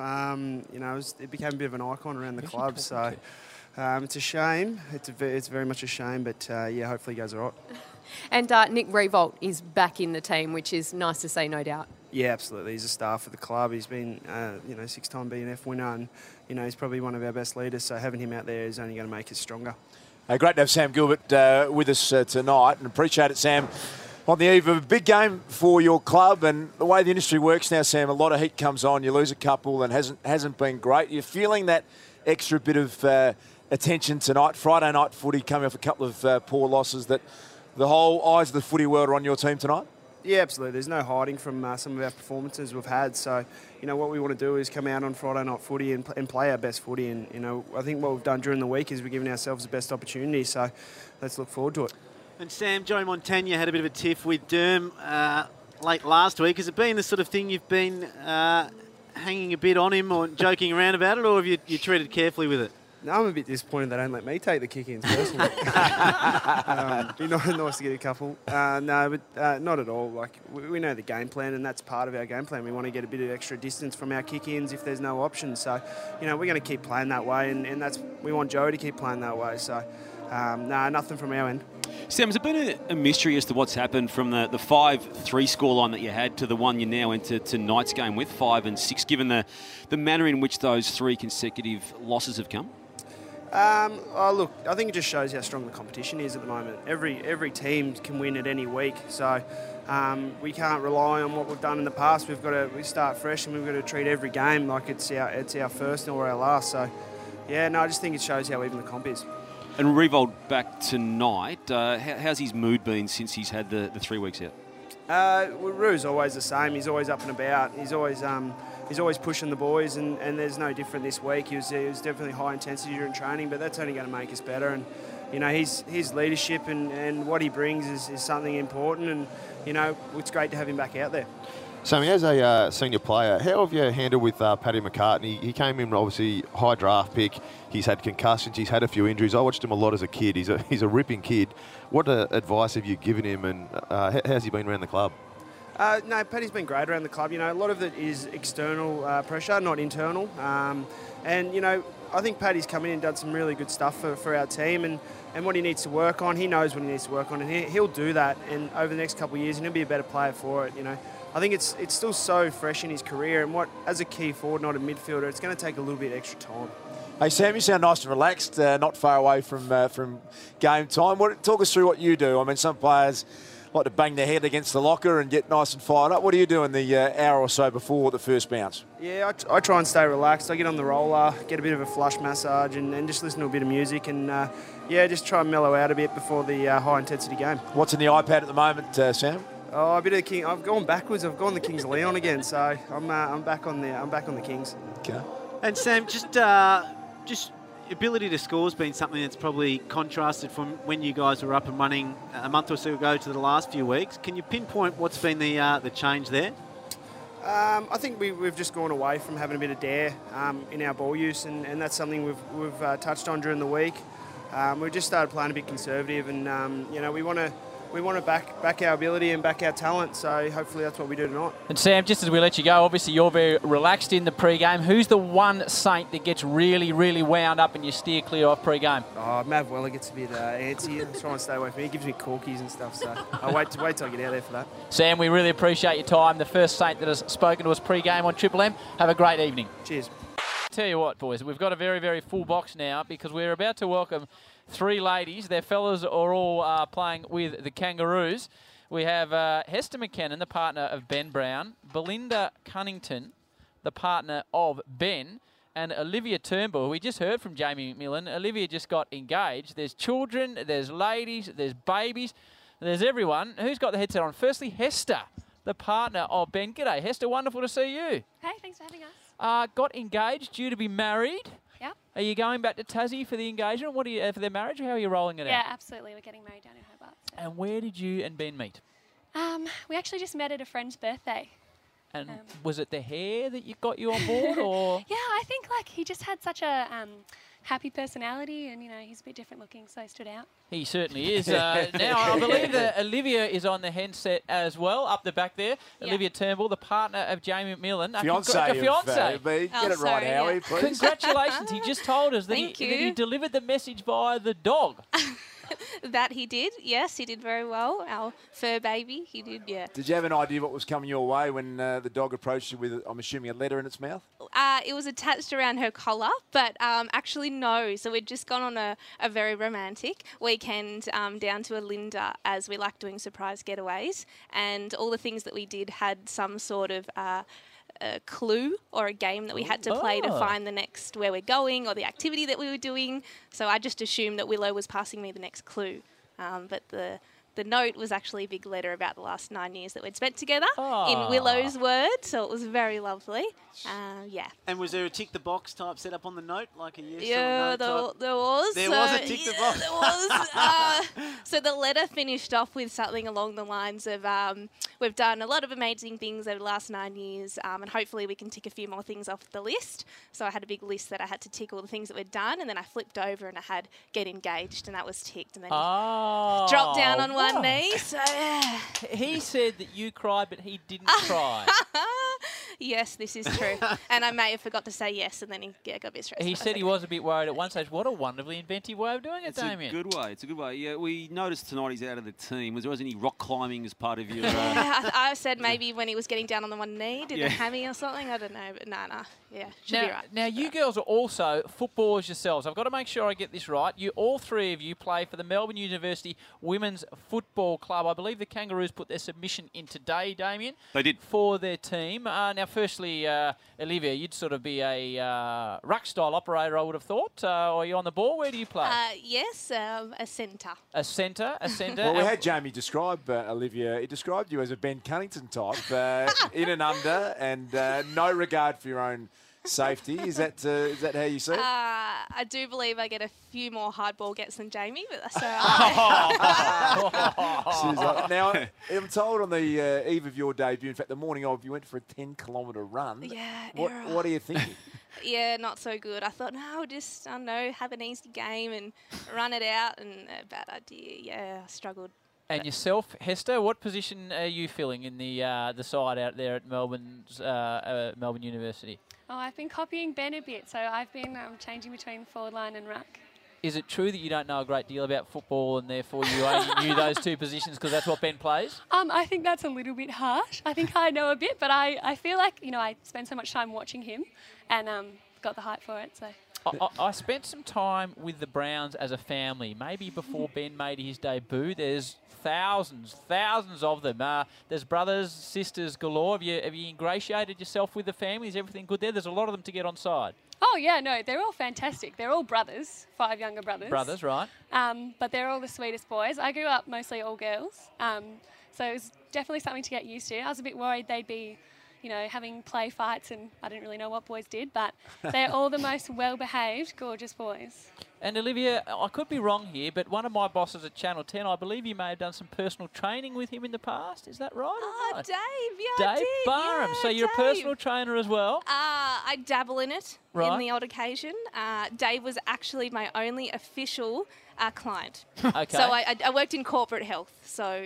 It became a bit of an icon around the club, so it's a shame. It's very much a shame, but hopefully he goes all right. And Nick Riewoldt is back in the team, which is nice to see, no doubt. Yeah, absolutely. He's a star for the club. He's been, 6-time BNF winner, and he's probably one of our best leaders. So having him out there is only going to make us stronger. Great to have Sam Gilbert with us tonight, and appreciate it, Sam. On the eve of a big game for your club, and the way the industry works now, Sam, a lot of heat comes on. You lose a couple, and hasn't been great. You're feeling that extra bit of attention tonight. Friday night footy coming off a couple of poor losses. That the whole eyes of the footy world are on your team tonight? Yeah, absolutely. There's no hiding from some of our performances we've had. So, what we want to do is come out on Friday night footy and play our best footy. And, I think what we've done during the week is we're giving ourselves the best opportunity. So let's look forward to it. And Sam, Joey Montagna had a bit of a tiff with Derm late last week. Has it been the sort of thing you've been hanging a bit on him or joking around about it, or have you treated carefully with it? No, I'm a bit disappointed they don't let me take the kick-ins personally. Be nice to get a couple. No, but not at all. Like we know the game plan, and that's part of our game plan. We want to get a bit of extra distance from our kick-ins if there's no options. So, we're going to keep playing that way, and we want Joey to keep playing that way. So, nothing from our end. Sam, has it been a mystery as to what's happened from the 5-3 scoreline that you had to the one you now enter tonight's game with, 5-6, given the manner in which those 3 consecutive losses have come? Look, I think it just shows how strong the competition is at the moment. Every team can win at any week, so we can't rely on what we've done in the past. We start fresh, and we've got to treat every game like it's our first or our last. So, I just think it shows how even the comp is. And Riewoldt back tonight. How's his mood been since he's had the 3 weeks out? Rue's always the same. He's always up and about. He's always pushing the boys, and there's no different this week. He was definitely high intensity during training, but that's only going to make us better. And his leadership and what he brings is something important, and it's great to have him back out there. Sammy, as a senior player, how have you handled with Paddy McCartney? He came in obviously high draft pick. He's had concussions. He's had a few injuries. I watched him a lot as a kid. He's a ripping kid. What advice have you given him, and how's he been around the club? No, Paddy's been great around the club. A lot of it is external pressure, not internal. And I think Paddy's come in and done some really good stuff for our team, and what he needs to work on, he knows what he needs to work on, and he'll do that. And over the next couple of years, and he'll be a better player for it. I think it's still so fresh in his career, and as a key forward, not a midfielder, it's going to take a little bit extra time. Hey Sam, you sound nice and relaxed, not far away from game time. Talk us through what you do. I mean, some players like to bang their head against the locker and get nice and fired up. What do you do in the hour or so before the first bounce? Yeah, I try and stay relaxed. I get on the roller, get a bit of a flush massage, and just listen to a bit of music, and just try and mellow out a bit before the high-intensity game. What's in the iPad at the moment, Sam? Oh, a bit of the King. I've gone backwards. I've gone the Kings Leon again, so I'm back on the Kings. Okay. And Sam, just ability to score has been something that's probably contrasted from when you guys were up and running a month or so ago to the last few weeks. Can you pinpoint what's been the change there? I think we've just gone away from having a bit of dare in our ball use, and that's something we've touched on during the week. We've just started playing a bit conservative, and we want to back our ability and back our talent, so hopefully that's what we do tonight. And Sam, just as we let you go, obviously you're very relaxed in the pre-game. Who's the one Saint that gets really, really wound up and you steer clear off pre-game? Oh, Mav Weller gets a bit antsy and trying to stay away from me. He gives me corkies and stuff, so I'll wait till I get out there for that. Sam, we really appreciate your time. The first Saint that has spoken to us pre-game on Triple M. Have a great evening. Cheers. Tell you what, boys, we've got a very, very full box now because we're about to welcome 3 ladies. Their fellas are all playing with the Kangaroos. We have Hester McKinnon, the partner of Ben Brown, Belinda Cunnington, the partner of Ben, and Olivia Turnbull, who we just heard from Jamie McMillan. Olivia just got engaged. There's children, there's ladies, there's babies, there's everyone. Who's got the headset on? Firstly, Hester, the partner of Ben. G'day, Hester. Wonderful to see you. Hey, thanks for having us. Got engaged, due to be married. Yep. Are you going back to Tassie for the engagement? What are you for their marriage, or how are you rolling it out? Yeah, absolutely. We're getting married down in Hobart. So. And where did you and Ben meet? We actually just met at a friend's birthday. And was it the hair that got you on board, or? Yeah, I think he just had such a happy personality, and he's a bit different looking, so he stood out. He certainly is. Now I believe that Olivia is on the handset as well, up the back there. Yeah. Olivia Turnbull, the partner of Jamie McMillan. Fiance. Get it right, Howie, please. Congratulations! He just told us that he delivered the message via the dog. That he did, yes, he did very well. Our fur baby, he did, yeah. Did you have an idea what was coming your way when the dog approached you with, I'm assuming, a letter in its mouth? It was attached around her collar, but actually no. So we'd just gone on a very romantic weekend down to Alinda, as we like doing surprise getaways, and all the things that we did had some sort of a clue or a game that we had to play to find the next where we're going or the activity that we were doing. So I just assumed that Willow was passing me the next clue. But the note was actually a big letter about the last 9 years that we'd spent together in Willow's words. So it was very lovely. Yeah. And was there a tick the box type set up on the note, like a yes or no type? There was. There was a tick the box. There was. So the letter finished off with something along the lines of, we've done a lot of amazing things over the last 9 years, and hopefully we can tick a few more things off the list. So I had a big list that I had to tick all the things that we'd done, and then I flipped over and I had get engaged, and that was ticked. And then he dropped down on one knee. So yeah. He said that you cried, but he didn't cry. Yes, this is true. And I may have forgot to say yes, and then he got a bit stressed. He said he was a bit worried at one stage. What a wonderfully inventive way of doing it, It's Damien. a good way. It's a good way. Yeah, we noticed tonight he's out of the team. Was there any rock climbing as part of your... I said maybe when he was getting down on the one knee, did a hammy or something. I don't know, but no. Yeah, should be right. Now, you girls are also footballers yourselves. I've got to make sure I get this right. All 3 of you play for the Melbourne University Women's Football Club. I believe the Kangaroos put their submission in today, Damien. They did. For their team. Now, firstly, Olivia, you'd sort of be a ruck-style operator, I would have thought. Are you on the ball? Where do you play? Yes, a centre. A centre? Well, we had Jamie describe Olivia. He described you as a Ben Cunnington type, in and under, and no regard for your own safety. Is that how you see it? I do believe I get a few more hard ball gets than Jamie, but that's all right. Now, I'm told on the eve of your debut, in fact, the morning of, you went for a 10-kilometre run. Yeah. What are you thinking? Yeah, not so good. I thought, no, just, I don't know, have an easy game and run it out, and a bad idea. Yeah, I struggled. And yourself, Hester, what position are you filling in the side out there at Melbourne University? Oh, I've been copying Ben a bit, so I've been changing between forward line and ruck. Is it true that you don't know a great deal about football and therefore you only knew those two positions because that's what Ben plays? I think that's a little bit harsh. I think I know a bit, but I feel like, I spend so much time watching him and got the hype for it. So I spent some time with the Browns as a family, maybe before Ben made his debut. There's thousands of them. There's brothers, sisters galore. Have you ingratiated yourself with the family? Is everything good there? There's a lot of them to get on side. Oh, yeah, no, they're all fantastic. They're all brothers, 5 younger brothers. Brothers, right. But they're all the sweetest boys. I grew up mostly all girls, so it was definitely something to get used to. I was a bit worried they'd be, having play fights, and I didn't really know what boys did, but they're all the most well-behaved, gorgeous boys. And Olivia, I could be wrong here, but one of my bosses at Channel 10, I believe you may have done some personal training with him in the past. Is that right? Oh, Dave, yeah, Dave Barham. Yeah, so you're Dave. A personal trainer as well? I dabble in it Right. in the odd occasion. Dave was actually my only official client. Okay. So I worked in corporate health. So,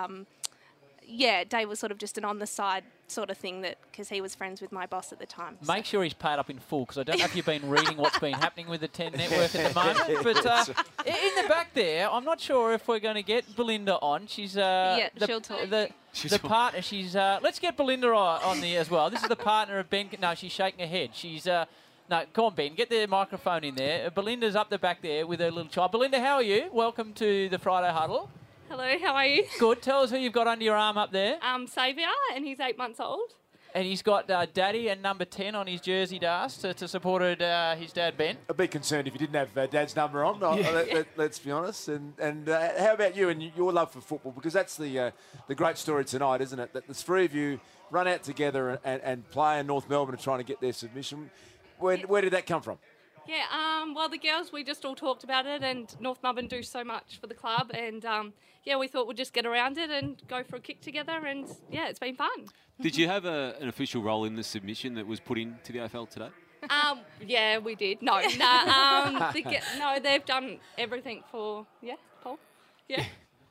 Dave was sort of just an on-the-side sort of thing because he was friends with my boss at the time. Make sure he's paid up in full, because I don't know if you've been reading what's been happening with the 10 network at the moment. But in the back there, I'm not sure if we're going to get Belinda on. She's she'll talk. The partner. She's let's get Belinda on there as well. This is the partner of Ben. No, she's shaking her head. She's no, come on, Ben. Get the microphone in there. Belinda's up the back there with her little child. Belinda, how are you? Welcome to the Friday Huddle. Hello, how are you? Good. Tell us who you've got under your arm up there. Saviour, and he's 8 months old. And he's got Daddy and number 10 on his jersey, Das, to support his dad, Ben. I'd be concerned if you didn't have Dad's number on, let's be honest. And how about you and your love for football? Because that's the great story tonight, isn't it? That the three of you run out together and play in North Melbourne and trying to get their submission. Where did that come from? Yeah, well, the girls, we just all talked about it, and North Melbourne do so much for the club, and we thought we'd just get around it and go for a kick together, and it's been fun. Did you have an official role in the submission that was put into the AFL today? Yeah, we did. No, they've done everything for, Paul? Yeah.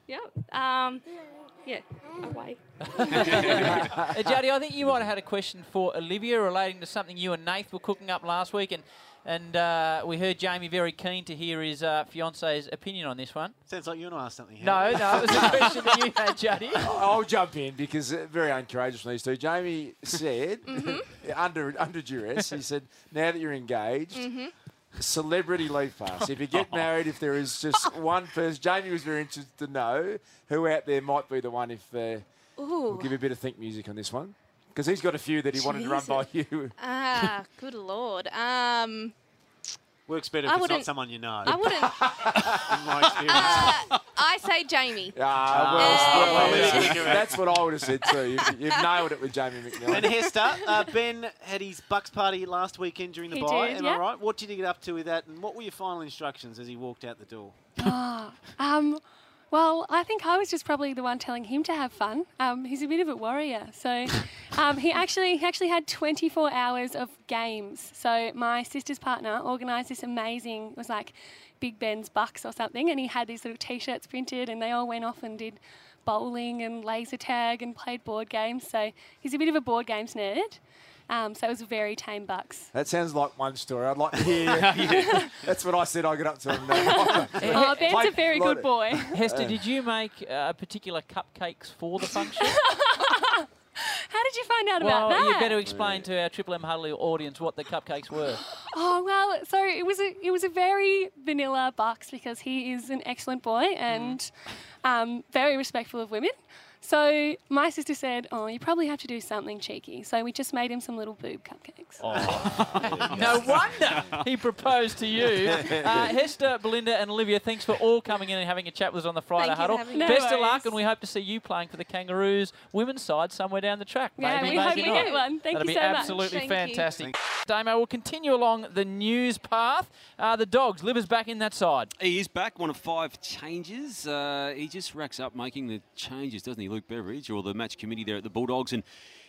Away. Jodie, I think you might have had a question for Olivia relating to something you and Nath were cooking up last week, and we heard Jamie very keen to hear his fiance's opinion on this one. Sounds like you want to ask something. No, it was a question that you had, Jodie. I'll jump in because very uncourageous from these two. Jamie said, under duress, he said, now that you're engaged, celebrity leave pass. If you get married, if there is just one person, Jamie was very interested to know who out there might be the one. If we'll give you a bit of think music on this one, because he's got a few that he wanted to run by you. Good Lord. Works better if it's not someone you know. I wouldn't. In my experience. I say Jamie. That's what I would have said too. You've nailed it with Jamie McMillan. And Hester, Ben had his Bucks party last weekend during the bye. Am I right? What did you get up to with that, and what were your final instructions as he walked out the door? Well, I think I was just probably the one telling him to have fun. He's a bit of a warrior. So he actually had 24 hours of games. So my sister's partner organised this amazing, it was like Big Ben's Bucks or something, and he had these little T-shirts printed, and they all went off and did bowling and laser tag and played board games. So he's a bit of a board games nerd. So it was a very tame Bucks. That sounds like one story. I'd like to hear. That's what I said I got up to. Ben's a very good boy. Hester, did you make particular cupcakes for the function? How did you find out about that? Well, you better explain to our Triple M Huddle audience what the cupcakes were. Oh, well, so it was a very vanilla Bucks because he is an excellent boy and very respectful of women. So my sister said, you probably have to do something cheeky. So we just made him some little boob cupcakes. No wonder he proposed to you. Hester, Belinda and Olivia, thanks for all coming in and having a chat with us on the Friday Huddle. Best of luck, and we hope to see you playing for the Kangaroos women's side somewhere down the track. Yeah, maybe we hope we not. get one. Thank That'd you so be much. absolutely Thank fantastic. Damo, we'll continue along the news path. The Dogs, Liver's back in that side. He is back, one of 5 changes. He just racks up making the changes, doesn't he, Luke Beveridge, or the match committee there at the Bulldogs. And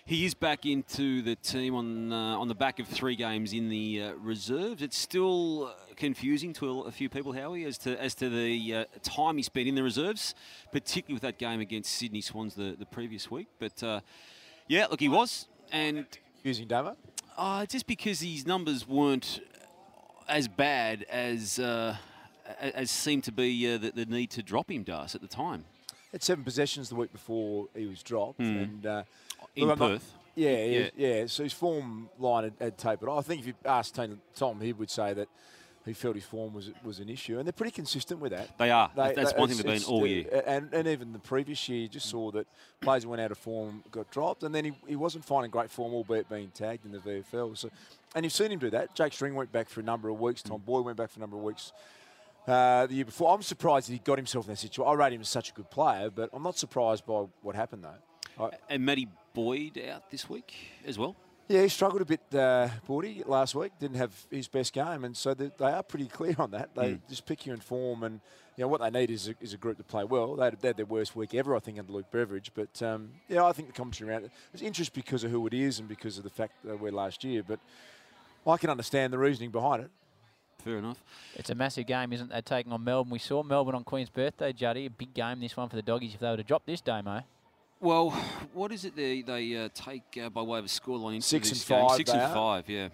He is back into the team on the back of 3 games in the reserves. It's still confusing to a few people, Howie, as to the time he spent in the reserves, particularly with that game against Sydney Swans the previous week. But yeah, look, he was, and using Damo. Just because his numbers weren't as bad as seemed to be the need to drop him, Das, at the time. Had 7 possessions the week before he was dropped, and in Perth. Yeah. So his form line had tapered. I think if you asked Tom, he would say that he felt his form was an issue, and they're pretty consistent with that. They are. That's one thing they've been all year. And even the previous year, you just saw that players who went out of form got dropped, and then he wasn't finding great form, albeit being tagged in the VFL. So, and you've seen him do that. Jake String went back for a number of weeks. Tom Boyd went back for a number of weeks. The year before, I'm surprised that he got himself in that situation. I rate him as such a good player, but I'm not surprised by what happened though. And Matty Boyd out this week as well? Yeah, he struggled a bit, Boydie, last week. Didn't have his best game, and so they are pretty clear on that. They just pick you in form, and what they need is a group to play well. They had their worst week ever, I think, under Luke Beveridge. But I think the commentary around it was interest because of who it is and because of the fact that they were last year. But I can understand the reasoning behind it. Fair enough. It's a massive game, isn't it? Taking on Melbourne. We saw Melbourne on Queen's birthday, Juddy. A big game, this one for the Doggies, if they were to drop this, Damo. Well, what is it they take by way of a scoreline into 6 this and 5. game? 6 and 5, yeah.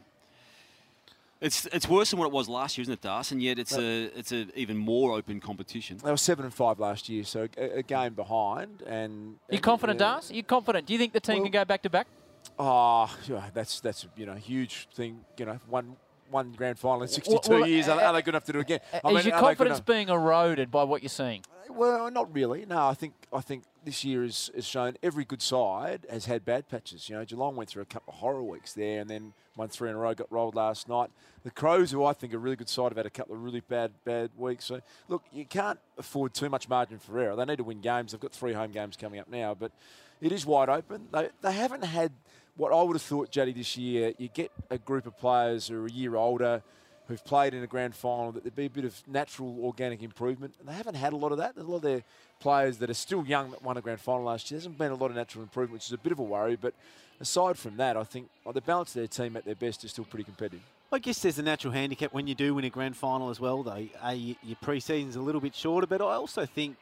It's worse than what it was last year, isn't it, Das? And yet it's a even more open competition. They were 7 and 5 last year, so a game behind. And you confident, Das? Are you confident? Do you think the team can go back to back? Oh, that's a huge thing. One grand final in 62 years. Are they good enough to do it again? Is your confidence being eroded by what you're seeing? Well, not really. No, I think this year has shown every good side has had bad patches. Geelong went through a couple of horror weeks there, and then won 3 in a row, got rolled last night. The Crows, who I think are a really good side, have had a couple of really bad weeks. So, look, you can't afford too much margin for error. They need to win games. They've got 3 home games coming up now, but it is wide open. They haven't had what I would have thought, Juddy, this year. You get a group of players who are a year older, who've played in a grand final, that there'd be a bit of natural organic improvement. And they haven't had a lot of that. There's a lot of their players that are still young that won a grand final last year. There hasn't been a lot of natural improvement, which is a bit of a worry. But aside from that, I think the balance of their team at their best is still pretty competitive. I guess there's a natural handicap when you do win a grand final as well, though. Your pre-season's a little bit shorter, but I also think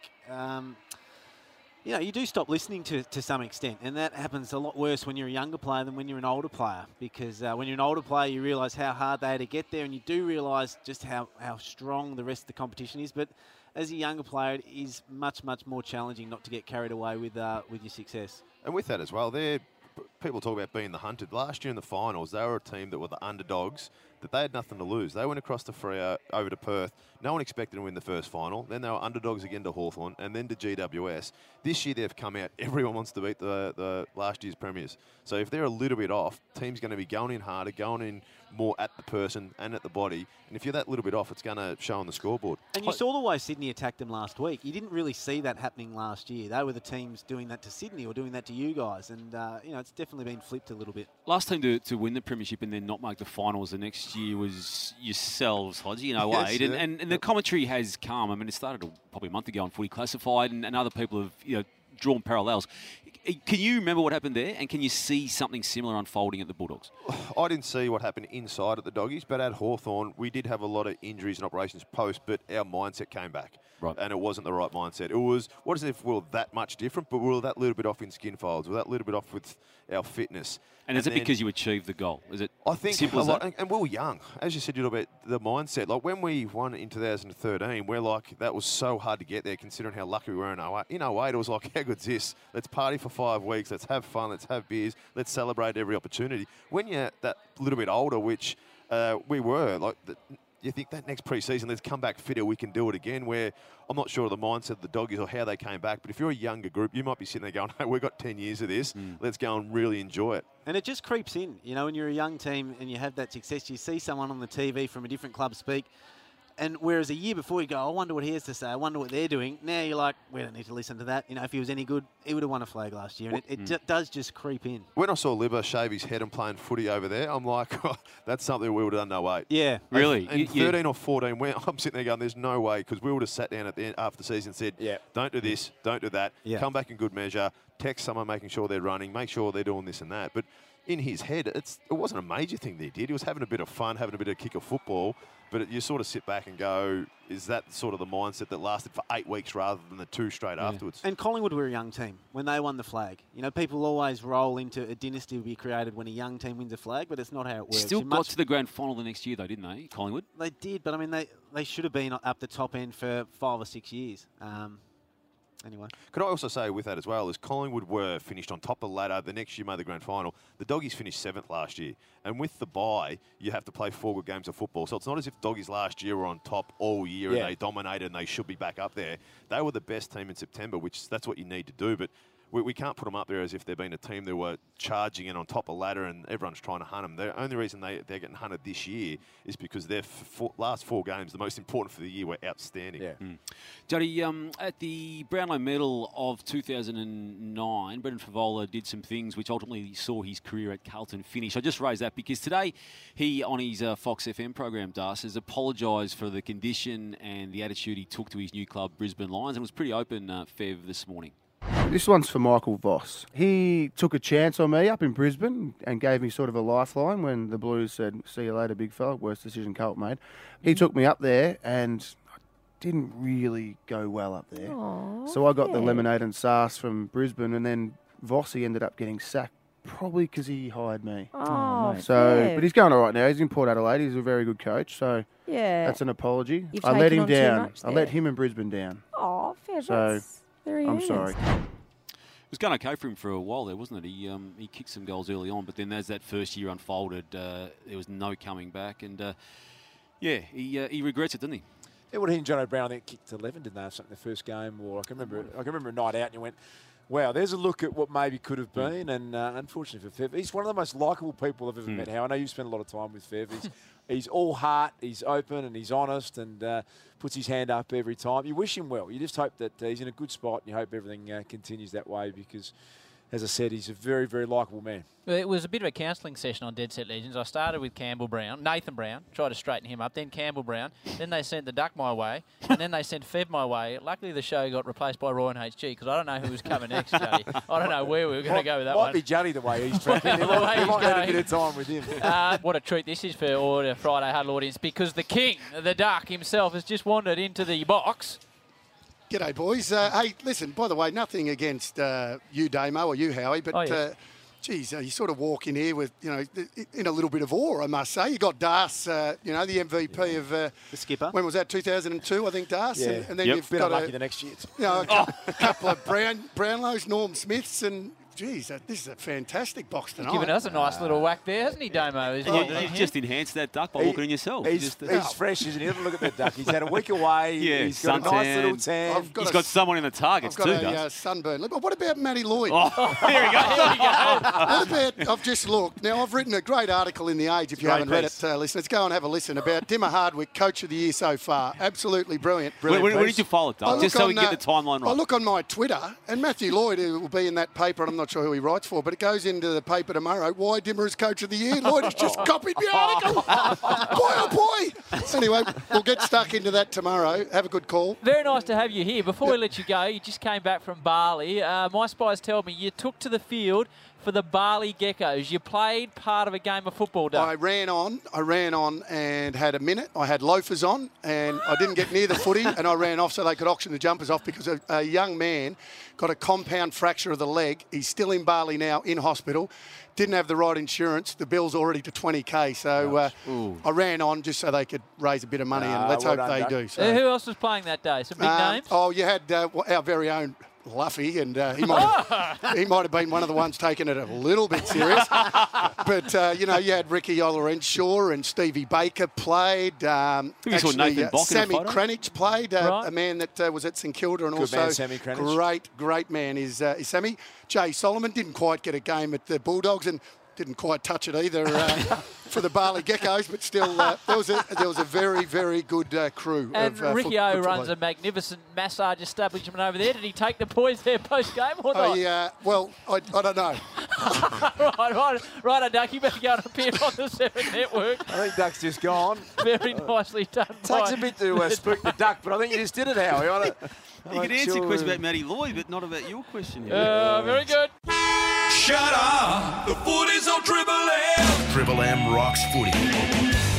you do stop listening to some extent, and that happens a lot worse when you're a younger player than when you're an older player, because when you're an older player, you realise how hard they had to get there, and you do realise just how strong the rest of the competition is. But as a younger player, it is much, much more challenging not to get carried away with your success. And with that as well, people talk about being the hunted. Last year in the finals, they were a team that were the underdogs, that they had nothing to lose. They went across to Freo, over to Perth. No one expected to win the first final. Then they were underdogs again to Hawthorn, and then to GWS. This year they've come out. Everyone wants to beat the last year's premiers. So if they're a little bit off, team's going to be going in harder, going in more at the person and at the body. And if you're that little bit off, it's going to show on the scoreboard. And you saw the way Sydney attacked them last week. You didn't really see that happening last year. They were the teams doing that to Sydney or doing that to you guys. And, it's definitely been flipped a little bit. Last team to win the premiership and then not make the finals the next year was yourselves, Hodgie, in 08. Yes, and the commentary has come. I mean, it started probably a month ago on Footy Classified, and other people have drawn parallels. Can you remember what happened there, and can you see something similar unfolding at the Bulldogs? I didn't see what happened inside at the Doggies, but at Hawthorn, we did have a lot of injuries and operations post, but our mindset came back. Right. And it wasn't the right mindset. It was, what is it if we were that much different, but we were that little bit off in skin folds, we were that little bit off with our fitness. And is it because you achieved the goal? Is it I think simple a as lot, that? and we were young. As you said, you know, about the mindset. Like when we won in 2013, we're like, that was so hard to get there considering how lucky we were in 08. In 08, it was like, how good's this? Let's party for 5 weeks. Let's have fun. Let's have beers. Let's celebrate every opportunity. When you're that little bit older, which we were, like, you think that next pre-season, let's come back fitter, we can do it again, where I'm not sure of the mindset of the Doggies or how they came back, but if you're a younger group, you might be sitting there going, hey, we've got 10 years of this, let's go and really enjoy it. And it just creeps in, when you're a young team and you have that success, you see someone on the TV from a different club speak, And whereas a year before you go, I wonder what he has to say. I wonder what they're doing. Now you're like, we don't need to listen to that. You know, if he was any good, he would have won a flag last year. And it does just creep in. When I saw Libba shave his head and playing footy over there, I'm like, oh, that's something we would have done no way. Yeah. Really? And 13 or 14, I'm sitting there going, there's no way, because we would have sat down at the end after the season and said, don't do this, don't do that, come back in good measure, text someone making sure they're running, make sure they're doing this and that. But in his head, it wasn't a major thing that he did. He was having a bit of fun, having a bit of kick of football. But you sort of sit back and go, is that sort of the mindset that lasted for 8 weeks rather than the 2 straight afterwards? And Collingwood were a young team when they won the flag. You know, people always roll into a dynasty will be created when a young team wins a flag, but it's not how it works. Still got to the grand final the next year, though, didn't they, Collingwood? They did, but I mean, they should have been up the top end for 5 or 6 years. Anyway. Could I also say with that as well, is Collingwood were finished on top of the ladder. The next year made the grand final. The Doggies finished 7th last year. And with the bye, you have to play 4 good games of football. So it's not as if Doggies last year were on top all year and they dominated and they should be back up there. They were the best team in September, which that's what you need to do. But we can't put them up there as if they've been a team that were charging in on top of ladder and everyone's trying to hunt them. The only reason they're getting hunted this year is because their last 4 games, the most important for the year, were outstanding. Yeah. Juddy, at the Brownlow Medal of 2009, Brendan Favola did some things which ultimately saw his career at Carlton finish. I just raised that because today he, on his Fox FM program, Das, has apologised for the condition and the attitude he took to his new club, Brisbane Lions, and was pretty open, Fev, this morning. This one's for Michael Voss. He took a chance on me up in Brisbane and gave me sort of a lifeline when the Blues said, see you later, big fella, worst decision Colt made. He took me up there and didn't really go well up there. Aww, so I got the lemonade and sauce from Brisbane, and then Vossi ended up getting sacked, probably because he hired me. Oh, but he's going all right now. He's in Port Adelaide. He's a very good coach, so that's an apology. You've I let taken him on too down. much I let him and Brisbane down. Oh, fair. So That's very I'm earnest. sorry. It was going okay for him for a while there, wasn't it? He kicked some goals early on, but then as that first year unfolded, there was no coming back, and he regrets it, didn't he? Yeah, well, he and John O'Brien, I think, kicked 11, didn't they, or something, the first game? Or I can remember a night out, and you went, wow, there's a look at what maybe could have been. And unfortunately for Fev, he's one of the most likeable people I've ever met, How I know you spend a lot of time with Fev. He's all heart, he's open, and he's honest, and puts his hand up every time. You wish him well. You just hope that he's in a good spot, and you hope everything continues that way because, as I said, he's a very, very likeable man. Well, it was a bit of a counselling session on Dead Set Legends. I started with Nathan Brown, tried to straighten him up, then Campbell Brown, then they sent the Duck my way, and then they sent Fev my way. Luckily, the show got replaced by Roy and HG because I don't know who was coming next, Juddy. I don't know where we were going to go with that one. Might be Juddy the way he's tracking. He might have a bit of time with him. What a treat this is for all the Friday Huddle audience because the king, the Duck himself, has just wandered into the box. G'day, boys. Hey, listen, by the way, nothing against you, Damo, or you, Howie, but, geez, you sort of walk in here with, in a little bit of awe, I must say. You got Das, the MVP of... the skipper. When was that, 2002, I think, Das? Yeah. And then you've been got unlucky the next year. A couple of Brownlows, Norm Smiths, and... Geez, this is a fantastic box tonight. He's given us a nice little whack there, hasn't he, Damo? You've just enhanced that duck by walking in yourself. He's fresh, isn't he? Have a look at that duck. He's had a week away. He's got a nice little tan. He's got someone in the targets too, I've got a sunburn. What about Matty Lloyd? Oh, there we go. What about, I've just looked. Now, I've written a great article in The Age, if you haven't read it, listeners. Go and have a listen about Dimmer Hardwick, Coach of the Year so far. Absolutely brilliant. Where did you follow it, Doug? Just so we can get the timeline right. I look on my Twitter, and Matthew Lloyd, who will be in that paper, and I'm not sure who he writes for, but it goes into the paper tomorrow. Why Dimmer is Coach of the Year? Lloyd has just copied the article. Boy, oh boy. Anyway, we'll get stuck into that tomorrow. Have a good call. Very nice to have you here. Before we let you go, you just came back from Bali. My spies tell me you took to the field for the Bali Geckos. You played part of a game of football, Doug. I ran on and had a minute. I had loafers on and I didn't get near the footy and I ran off so they could auction the jumpers off because a young man got a compound fracture of the leg. He's still in Bali now in hospital. Didn't have the right insurance. The bill's already to 20K. So I ran on just so they could raise a bit of money and let's hope they do. So. Who else was playing that day? Some big names? Oh, you had our very own Luffy, and he might have been one of the ones taking it a little bit serious. But, you had Ricky Olorenshaw and Stevie Baker played. Sammy Kranich played, a man that was at St Kilda and Good also man, Sammy Kranich. great man is Sammy. Jay Solomon didn't quite get a game at the Bulldogs, and didn't quite touch it either for the Barley Geckos, but still, there was a very, very good crew. And Ricky O runs a magnificent massage establishment over there. Did he take the boys there post-game or not? Well, I don't know. right, Duck, you better go and appear on the 7 Network. I think Duck's just gone. Very nicely done. Takes a bit to spook the Duck, but I think you just did it, Howie. You could answer a question about Matty Lloyd, but not about your question. Very good. Shut up! The footy's on Triple M. Triple M rocks footy.